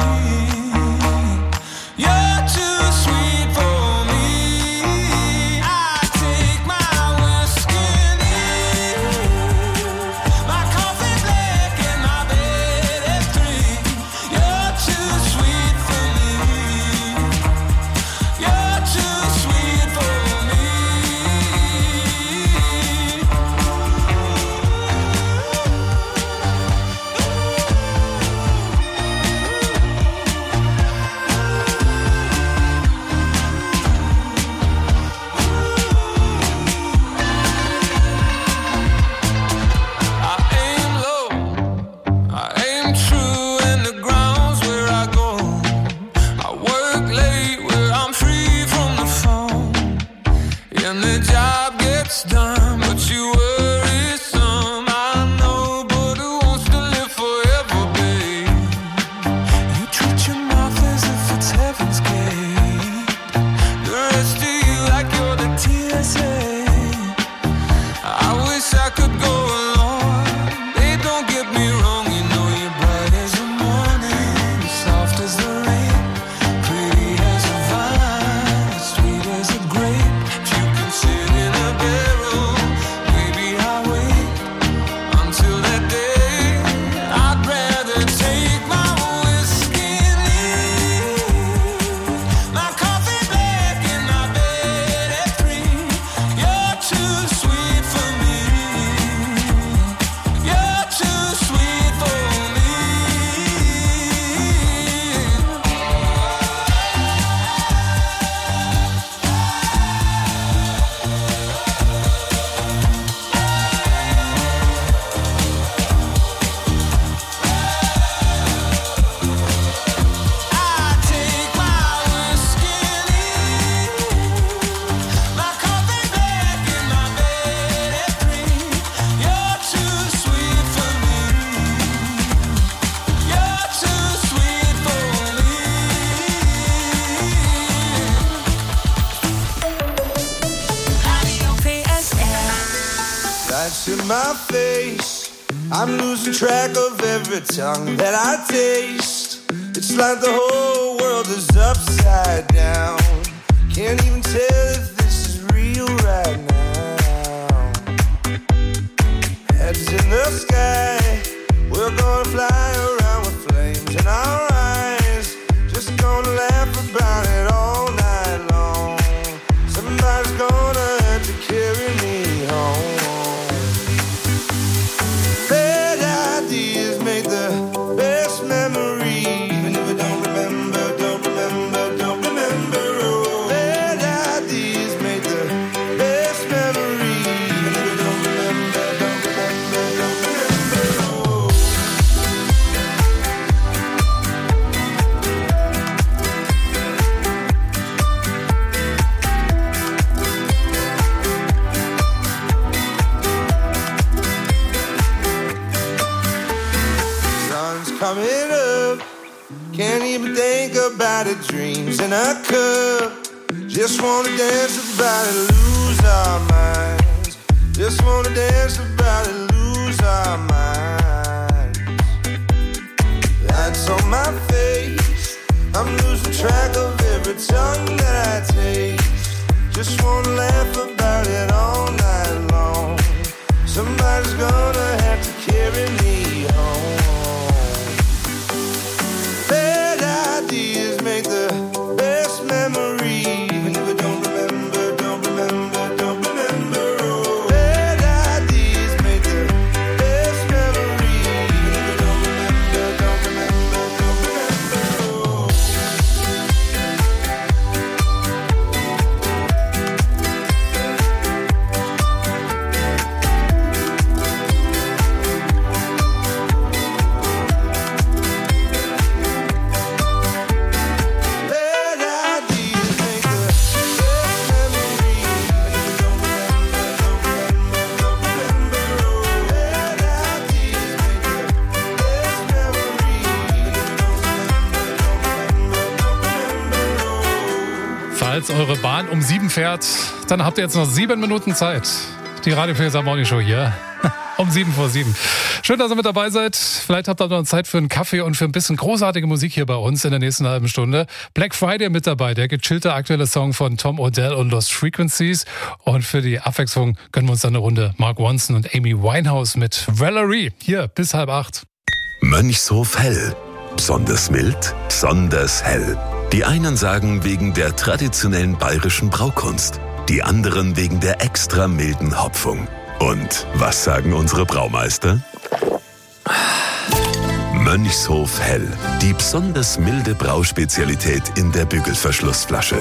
You're too sweet for me. I take my whiskey and leave. My coffee black and my bed at three. You're too sweet for me. You're too sweet for me. I aim low, I aim true, and the ground's where I go. I work late where I'm free from the phone, and the job gets done, but you worry some. I know, but who wants to live forever, babe? You treat your mouth as if it's heaven's gate. The rest of you like you're the T S A. I wish I could go along. Hey, don't get me wrong, you know you're bright as the morning, soft as the rain, pretty as a vine, sweet as a grape. If you can sit in a barrel, maybe I'll wait until that day. I'd rather take my whiskey and leave. My coffee black and my bed at three. You're too sweet for me. You're too sweet for me. I take my whiskey and leave. My coffee black and my bed at three. You're too sweet for me. You're too sweet for me. Radio P S R. Lights in my face. I'm losing track of every tongue that I taste. It's like the whole world is upside down. Can't even tell if this is real right now. night of dreams in a cup. Just wanna dance about it, lose our minds. Just wanna dance about it, lose our minds. Lights on my face, I'm losing track of every tongue that I taste. Just wanna laugh about it all night long. Somebody's gonna have to carry me home. Bad ideas make the best memories. Even if I don't remember, don't remember, don't remember. Oh, bad ideas make the best memories. Even if I don't remember, don't remember, don't remember. Oh. Falls eure Bahn um sieben fährt, dann habt ihr jetzt noch sieben Minuten Zeit. Die Radio P S A Morning Show hier. Um sieben vor sieben. Schön, dass ihr mit dabei seid. Vielleicht habt ihr noch Zeit für einen Kaffee und für ein bisschen großartige Musik hier bei uns in der nächsten halben Stunde. Black Friday mit dabei, der gechillte aktuelle Song von Tom Odell und Lost Frequencies. Und für die Abwechslung gönnen wir uns dann eine Runde Mark Ronson und Amy Winehouse mit Valerie. Hier bis halb acht. Mönchshof Hell. Besonders mild, besonders hell. Die einen sagen wegen der traditionellen bayerischen Braukunst, die anderen wegen der extra milden Hopfung. Und was sagen unsere Braumeister? Mönchshof Hell, die besonders milde Brauspezialität in der Bügelverschlussflasche.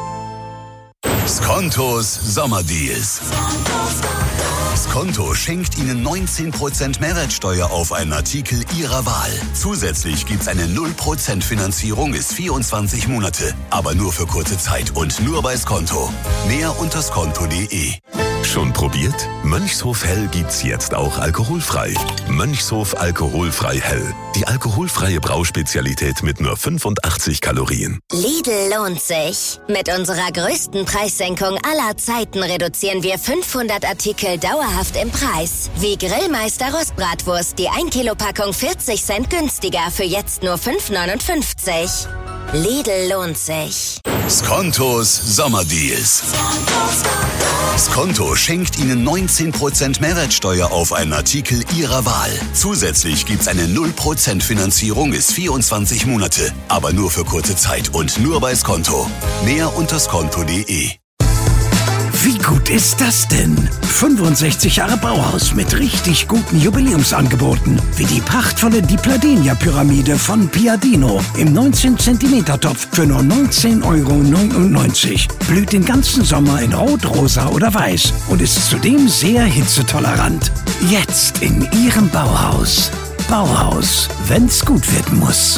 Skontos Sommerdeals. Skonto schenkt Ihnen neunzehn Prozent Mehrwertsteuer auf einen Artikel Ihrer Wahl. Zusätzlich gibt's eine null Prozent Finanzierung bis vierundzwanzig Monate. Aber nur für kurze Zeit und nur bei Skonto. Mehr unter skonto punkt de. Schon probiert? Mönchshof Hell gibt's jetzt auch alkoholfrei. Mönchshof Alkoholfrei Hell. Die alkoholfreie Brauspezialität mit nur fünfundachtzig Kalorien. Lidl lohnt sich. Mit unserer größten Preissenkung aller Zeiten reduzieren wir fünfhundert Artikel dauerhaft im Preis. Wie Grillmeister Rostbratwurst, die ein Kilo Packung vierzig Cent günstiger für jetzt nur fünf neunundfünfzig. Lidl lohnt sich. Skontos Sommerdeals. Skonto schenkt Ihnen neunzehn Prozent Mehrwertsteuer auf einen Artikel Ihrer Wahl. Zusätzlich gibt's eine null Prozent Finanzierung bis vierundzwanzig Monate. Aber nur für kurze Zeit und nur bei Skonto. Mehr unter skonto punkt de. Wie gut ist das denn? fünfundsechzig Jahre Bauhaus mit richtig guten Jubiläumsangeboten. Wie die prachtvolle Dipladenia-Pyramide von Piadino im neunzehn Zentimeter Topf für nur neunzehn Euro neunundneunzig. Blüht den ganzen Sommer in Rot, Rosa oder Weiß und ist zudem sehr hitzetolerant. Jetzt in Ihrem Bauhaus. Bauhaus, wenn's gut werden muss.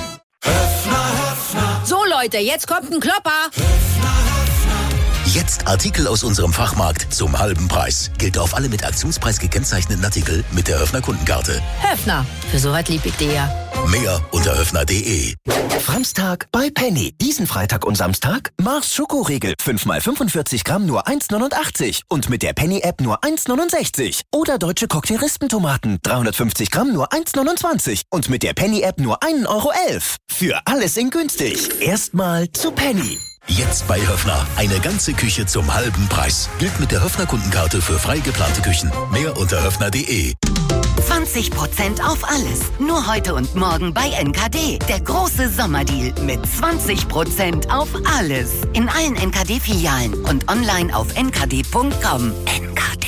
So Leute, jetzt kommt ein Klopper. Jetzt Artikel aus unserem Fachmarkt zum halben Preis. Gilt auf alle mit Aktionspreis gekennzeichneten Artikel mit der Höfner Kundenkarte. Höfner, für so was lieb ich dir ja. Mehr unter höfner punkt de. Franztag bei Penny. Diesen Freitag und Samstag Mars Schokoriegel. fünf mal fünfundvierzig Gramm nur eins neunundachtzig. Und mit der Penny-App nur eins neunundsechzig. Oder deutsche Cocktail-Rispentomaten. dreihundertfünfzig Gramm nur eins neunundzwanzig. Und mit der Penny-App nur ein Euro elf. Für alles in günstig. Erstmal zu Penny. Jetzt bei Höfner. Eine ganze Küche zum halben Preis. Gilt mit der Höfner Kundenkarte für frei geplante Küchen. Mehr unter höfner punkt de. zwanzig Prozent auf alles. Nur heute und morgen bei N K D. Der große Sommerdeal mit zwanzig Prozent auf alles. In allen N K D-Filialen und online auf n k d punkt com. N K D.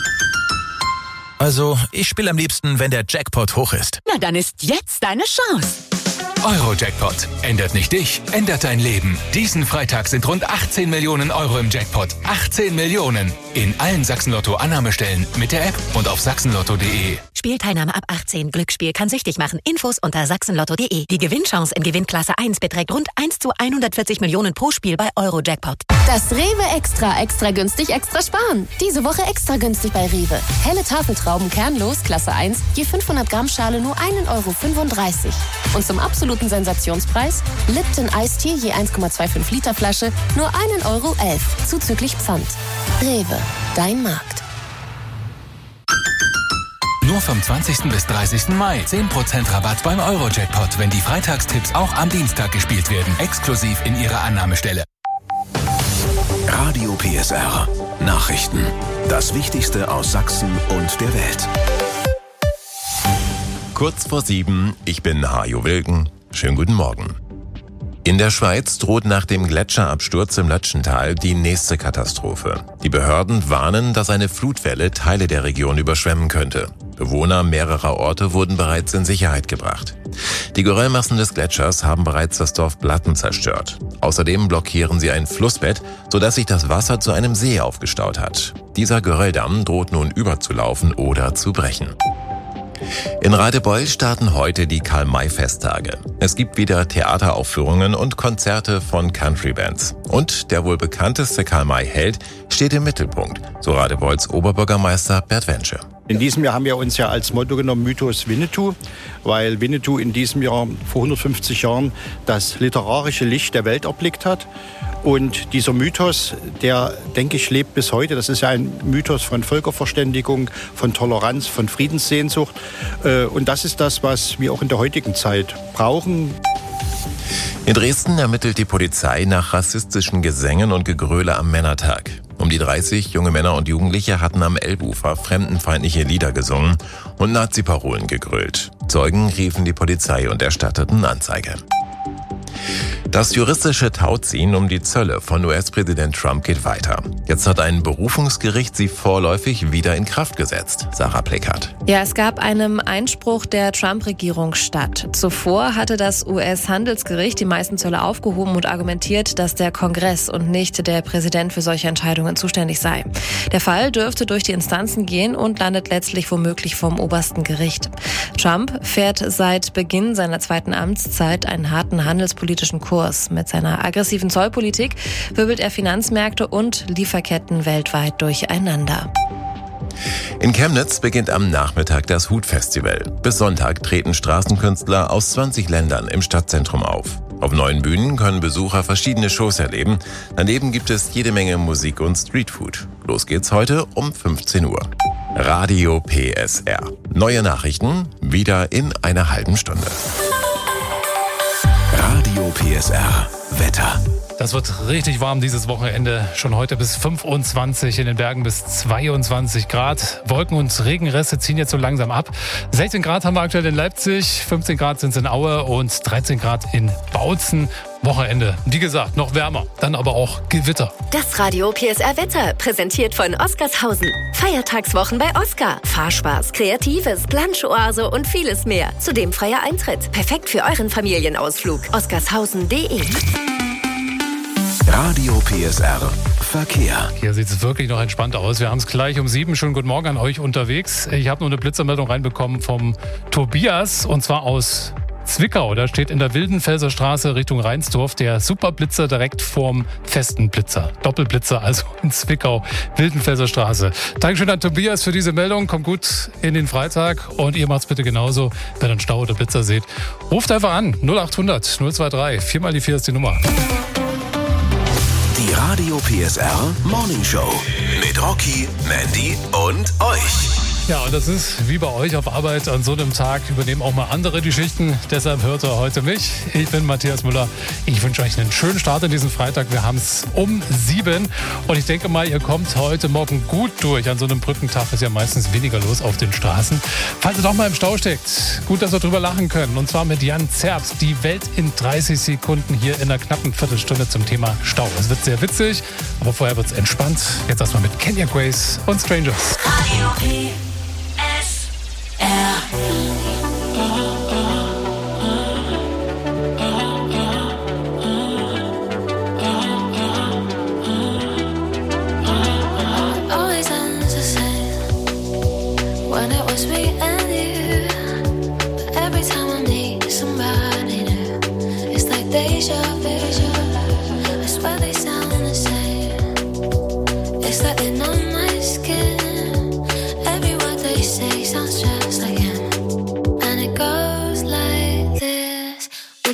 Also, ich spiele am liebsten, wenn der Jackpot hoch ist. Na, dann ist jetzt deine Chance. Euro-Jackpot. Ändert nicht dich, ändert dein Leben. Diesen Freitag sind rund achtzehn Millionen Euro im Jackpot. achtzehn Millionen. In allen Sachsen-Lotto-Annahmestellen, mit der App und auf sachsenlotto punkt de. Spielteilnahme ab achtzehn. Glücksspiel kann süchtig machen. Infos unter sachsenlotto punkt de. Die Gewinnchance in Gewinnklasse eins beträgt rund eins zu hundertvierzig Millionen pro Spiel bei Euro-Jackpot. Das Rewe Extra. Extra günstig, extra sparen. Diese Woche extra günstig bei Rewe. Helle Tafeltrauben kernlos, Klasse eins, je fünfhundert Gramm Schale nur ein Euro fünfunddreißig. Und zum absoluten absoluten Sensationspreis? Lipton Ice Tea je eins Komma fünfundzwanzig Liter Flasche, nur einen Euro elf, zuzüglich Pfand. Rewe, dein Markt. Nur vom zwanzigsten bis dreißigsten Mai. zehn Prozent Rabatt beim Euro-Jackpot, wenn die Freitagstipps auch am Dienstag gespielt werden. Exklusiv in Ihrer Annahmestelle. Radio P S R. Nachrichten. Das Wichtigste aus Sachsen und der Welt. Kurz vor sieben, ich bin Hajo Wilken. Schönen guten Morgen. In der Schweiz droht nach dem Gletscherabsturz im Lötschental die nächste Katastrophe. Die Behörden warnen, dass eine Flutwelle Teile der Region überschwemmen könnte. Bewohner mehrerer Orte wurden bereits in Sicherheit gebracht. Die Geröllmassen des Gletschers haben bereits das Dorf Blatten zerstört. Außerdem blockieren sie ein Flussbett, sodass sich das Wasser zu einem See aufgestaut hat. Dieser Gerölldamm droht nun überzulaufen oder zu brechen. In Radebeul starten heute die Karl-May-Festtage. Es gibt wieder Theateraufführungen und Konzerte von Countrybands. Und der wohl bekannteste Karl-May-Held steht im Mittelpunkt, so Radebeuls Oberbürgermeister Bert Wensche. In diesem Jahr haben wir uns ja als Motto genommen Mythos Winnetou, weil Winnetou in diesem Jahr vor hundertfünfzig Jahren das literarische Licht der Welt erblickt hat. Und dieser Mythos, der, denke ich, lebt bis heute. Das ist ja ein Mythos von Völkerverständigung, von Toleranz, von Friedenssehnsucht. Und das ist das, was wir auch in der heutigen Zeit brauchen. In Dresden ermittelt die Polizei nach rassistischen Gesängen und Gegröle am Männertag. Um die dreißig junge Männer und Jugendliche hatten am Elbufer fremdenfeindliche Lieder gesungen und Nazi-Parolen gegrölt. Zeugen riefen die Polizei und erstatteten Anzeige. Das juristische Tauziehen um die Zölle von U S-Präsident Trump geht weiter. Jetzt hat ein Berufungsgericht sie vorläufig wieder in Kraft gesetzt. Sarah Pleckert. Ja, es gab einem Einspruch der Trump-Regierung statt. Zuvor hatte das U S-Handelsgericht die meisten Zölle aufgehoben und argumentiert, dass der Kongress und nicht der Präsident für solche Entscheidungen zuständig sei. Der Fall dürfte durch die Instanzen gehen und landet letztlich womöglich vom obersten Gericht. Trump fährt seit Beginn seiner zweiten Amtszeit einen harten handelspolitischen Kurs. Mit seiner aggressiven Zollpolitik wirbelt er Finanzmärkte und Lieferketten weltweit durcheinander. In Chemnitz beginnt am Nachmittag das Hut-Festival. Bis Sonntag treten Straßenkünstler aus zwanzig Ländern im Stadtzentrum auf. Auf neun Bühnen können Besucher verschiedene Shows erleben. Daneben gibt es jede Menge Musik und Streetfood. Los geht's heute um fünfzehn Uhr. Radio P S R. Neue Nachrichten wieder in einer halben Stunde. Radio P S R. Wetter. Das wird richtig warm dieses Wochenende. Schon heute bis fünfundzwanzig, in den Bergen bis zweiundzwanzig Grad. Wolken- und Regenreste ziehen jetzt so langsam ab. sechzehn Grad haben wir aktuell in Leipzig, fünfzehn Grad sind es in Aue und dreizehn Grad in Bautzen. Wochenende, wie gesagt, noch wärmer, dann aber auch Gewitter. Das Radio P S R Wetter, präsentiert von Oskarshausen. Feiertagswochen bei Oskar. Fahrspaß, Kreatives, Plansch-Oase und vieles mehr. Zudem freier Eintritt. Perfekt für euren Familienausflug. oskarshausen punkt de. Radio P S R Verkehr. Hier sieht es wirklich noch entspannt aus. Wir haben es gleich um sieben. Schönen guten Morgen an euch unterwegs. Ich habe nur eine Blitzermeldung reinbekommen vom Tobias und zwar aus Zwickau. Da steht in der Wildenfelser Straße Richtung Reinsdorf der Superblitzer direkt vorm festen Blitzer. Doppelblitzer also in Zwickau, Wildenfelser Straße. Dankeschön an Tobias für diese Meldung. Kommt gut in den Freitag und ihr macht's bitte genauso. Wenn ihr einen Stau oder Blitzer seht, ruft einfach an. null acht hundert null zwei drei. vier mal die vier ist die Nummer. Die Radio P S R Morning Show mit Rocky, Mandy und euch. Ja, und das ist wie bei euch auf Arbeit an so einem Tag übernehmen auch mal andere die Schichten. Deshalb hört ihr heute mich. Ich bin Matthias Müller. Ich wünsche euch einen schönen Start in diesen Freitag. Wir haben es um sieben. Und ich denke mal, ihr kommt heute Morgen gut durch. An so einem Brückentag ist ja meistens weniger los auf den Straßen. Falls ihr doch mal im Stau steckt, gut, dass wir drüber lachen können. Und zwar mit Jan Zerbst. Die Welt in dreißig Sekunden hier in einer knappen Viertelstunde zum Thema Stau. Es wird sehr witzig, aber vorher wird es entspannt. Jetzt erstmal mit Kenya Grace und Strangers. Radio P S R. Always ends the same when it was me and you. But every time I need somebody new, it's like deja vu. I swear they sound the same. It's like they're on my skin. Every word they say sounds just like him. And it goes like this.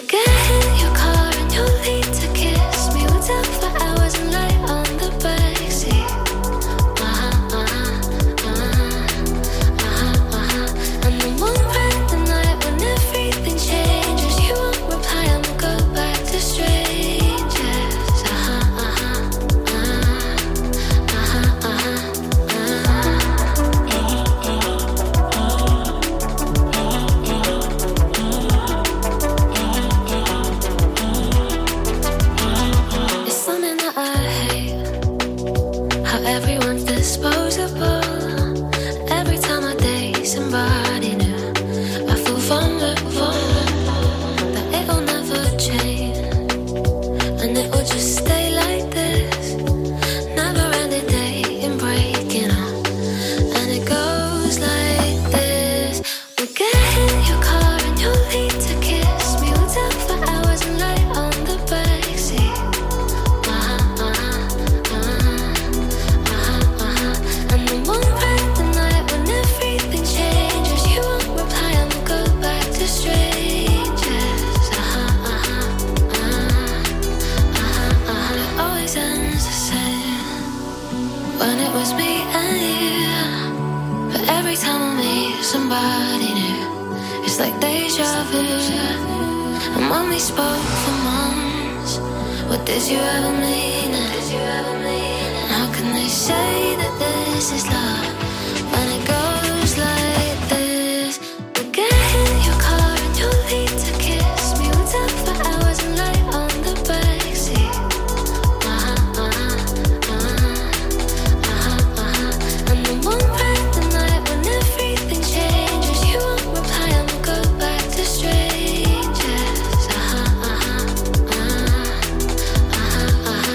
disposable. Every time I date somebody new, I feel vulnerable. But it'll never change, and it will just stay like this. Never ending day and breaking up, and it goes like this. We'll get in your car and you'll need to kiss me. We'll talk for hours and lay on the backseat. Uh-huh, uh-huh, uh-huh, uh-huh, uh-huh. And then one random night when everything changes, you won't reply and we'll go back to strangers. Uh-huh, uh-huh, uh-huh, uh-huh, uh-huh. It always ends the same when it was me and you. But every time I meet somebody new, it's like deja vu. And when we spoke for months, what did you ever mean it? And how can they say that this is love when it goes like this? We'll get in your car and you'll need to kiss me. We'll talk for hours and lay on the backseat. Uh-huh, uh-huh, uh-huh, uh-huh, uh-huh. And then one random night when everything changes, you won't reply and we'll go back to strangers. Uh-huh, uh-huh, uh-huh, uh-huh, uh-huh.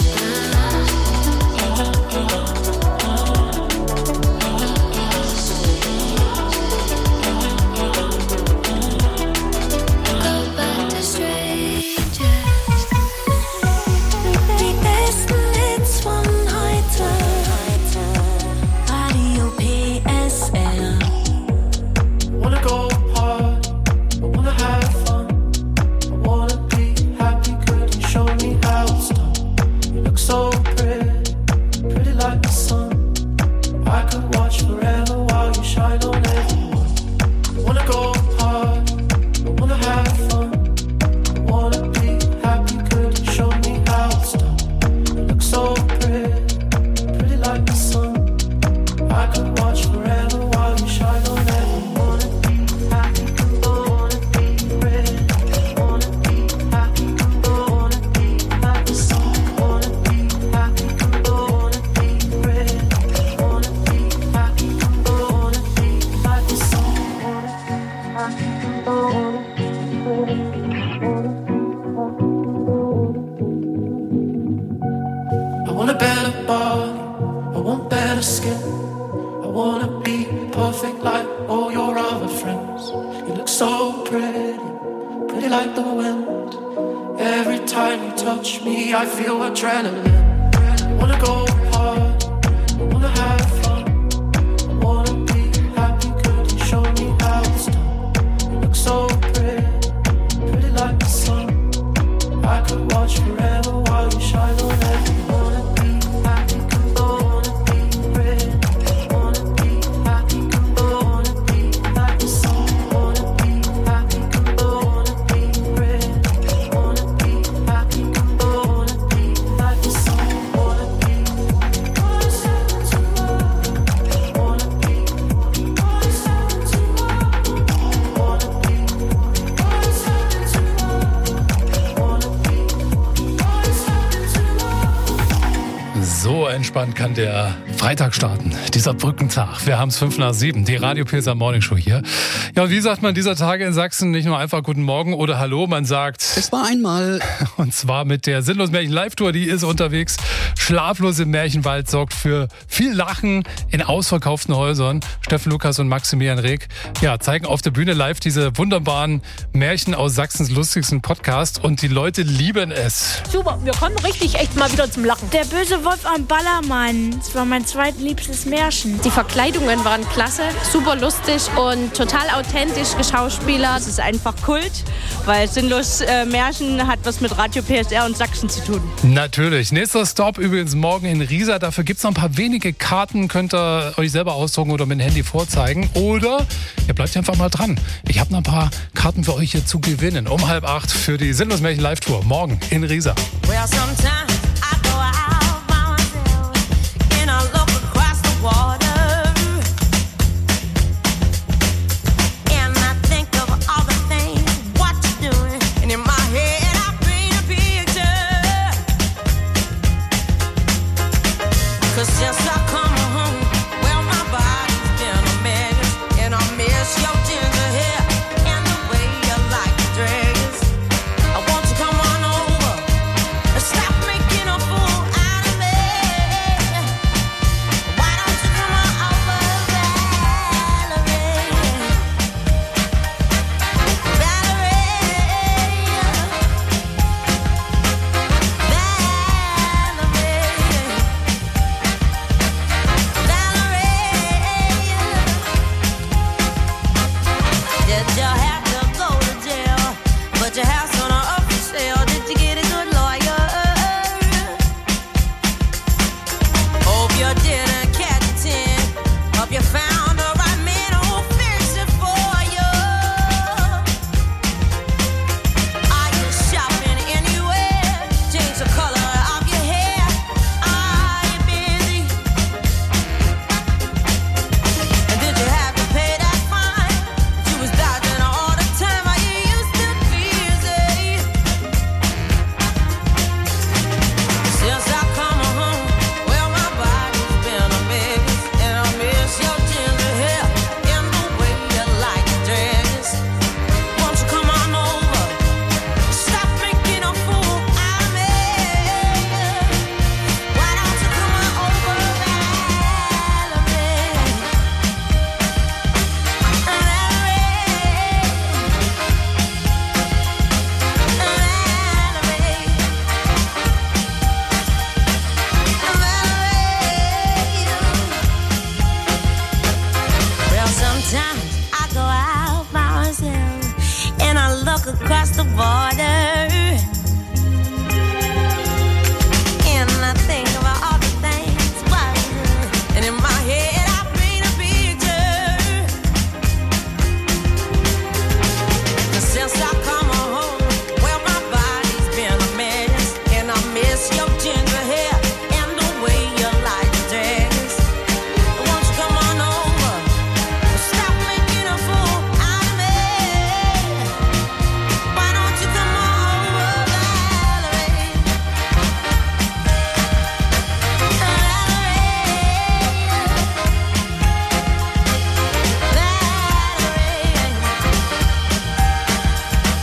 Go back to strangers. Die besten Hits von heute. Radio P S R. Wanna go hard, I wanna have fun, I wanna be happy, could you show me how it's done? You look so pretty, pretty like the sun. I could watch forever while you shine on everyone. I wanna go hard, I wanna have fun, I wanna be happy, could you show me how it's done? You look so pretty, pretty like the sun. I could watch forever while you shine on everyone. I want a better body, I want better skin. I wanna be perfect like all your other friends. You look so pretty, pretty like the wind. Every time you touch me, I feel adrenaline. I wanna go hard, I wanna have fun, I wanna be happy, could you show me how it's done? You look so pretty, pretty like the sun. I could watch forever while you shine on everyone. So entspannt kann der Freitag starten, dieser Brückentag. Wir haben es fünf nach sieben, die Radio P S R Morning Show hier. Ja, und wie sagt man dieser Tage in Sachsen nicht nur einfach Guten Morgen oder Hallo, man sagt... Es war einmal... Und zwar mit der Sinnlos Märchen Live-Tour, die ist unterwegs. Schlaflos im Märchenwald sorgt für viel Lachen in ausverkauften Häusern. Steffen Lukas und Maximilian Reg, ja, zeigen auf der Bühne live diese wunderbaren Märchen aus Sachsens lustigsten Podcast und die Leute lieben es. Super, wir kommen richtig echt mal wieder zum Lachen. Der böse Wolf am Ballermann, das war mein zweitliebstes Märchen. Die Verkleidungen waren klasse, super lustig und total authentisch geschauspielert. Es ist einfach Kult, weil Sinnlos äh, Märchen hat was mit Radio P S R und Sachsen zu tun. Natürlich. Nächster Stop übrigens morgen in Riesa. Dafür gibt es noch ein paar wenige Karten. Könnt ihr euch selber ausdrucken oder mit dem Handy vorzeigen. Oder ihr bleibt einfach mal dran. Ich habe noch ein paar Karten für euch hier zu gewinnen. Um halb acht für die Sinnlos Märchen Live-Tour. Morgen in Riesa. Well, sometimes I go out by myself and I look across the water and I think of all the things what you're doing, and in my head I paint a picture, 'cause since I come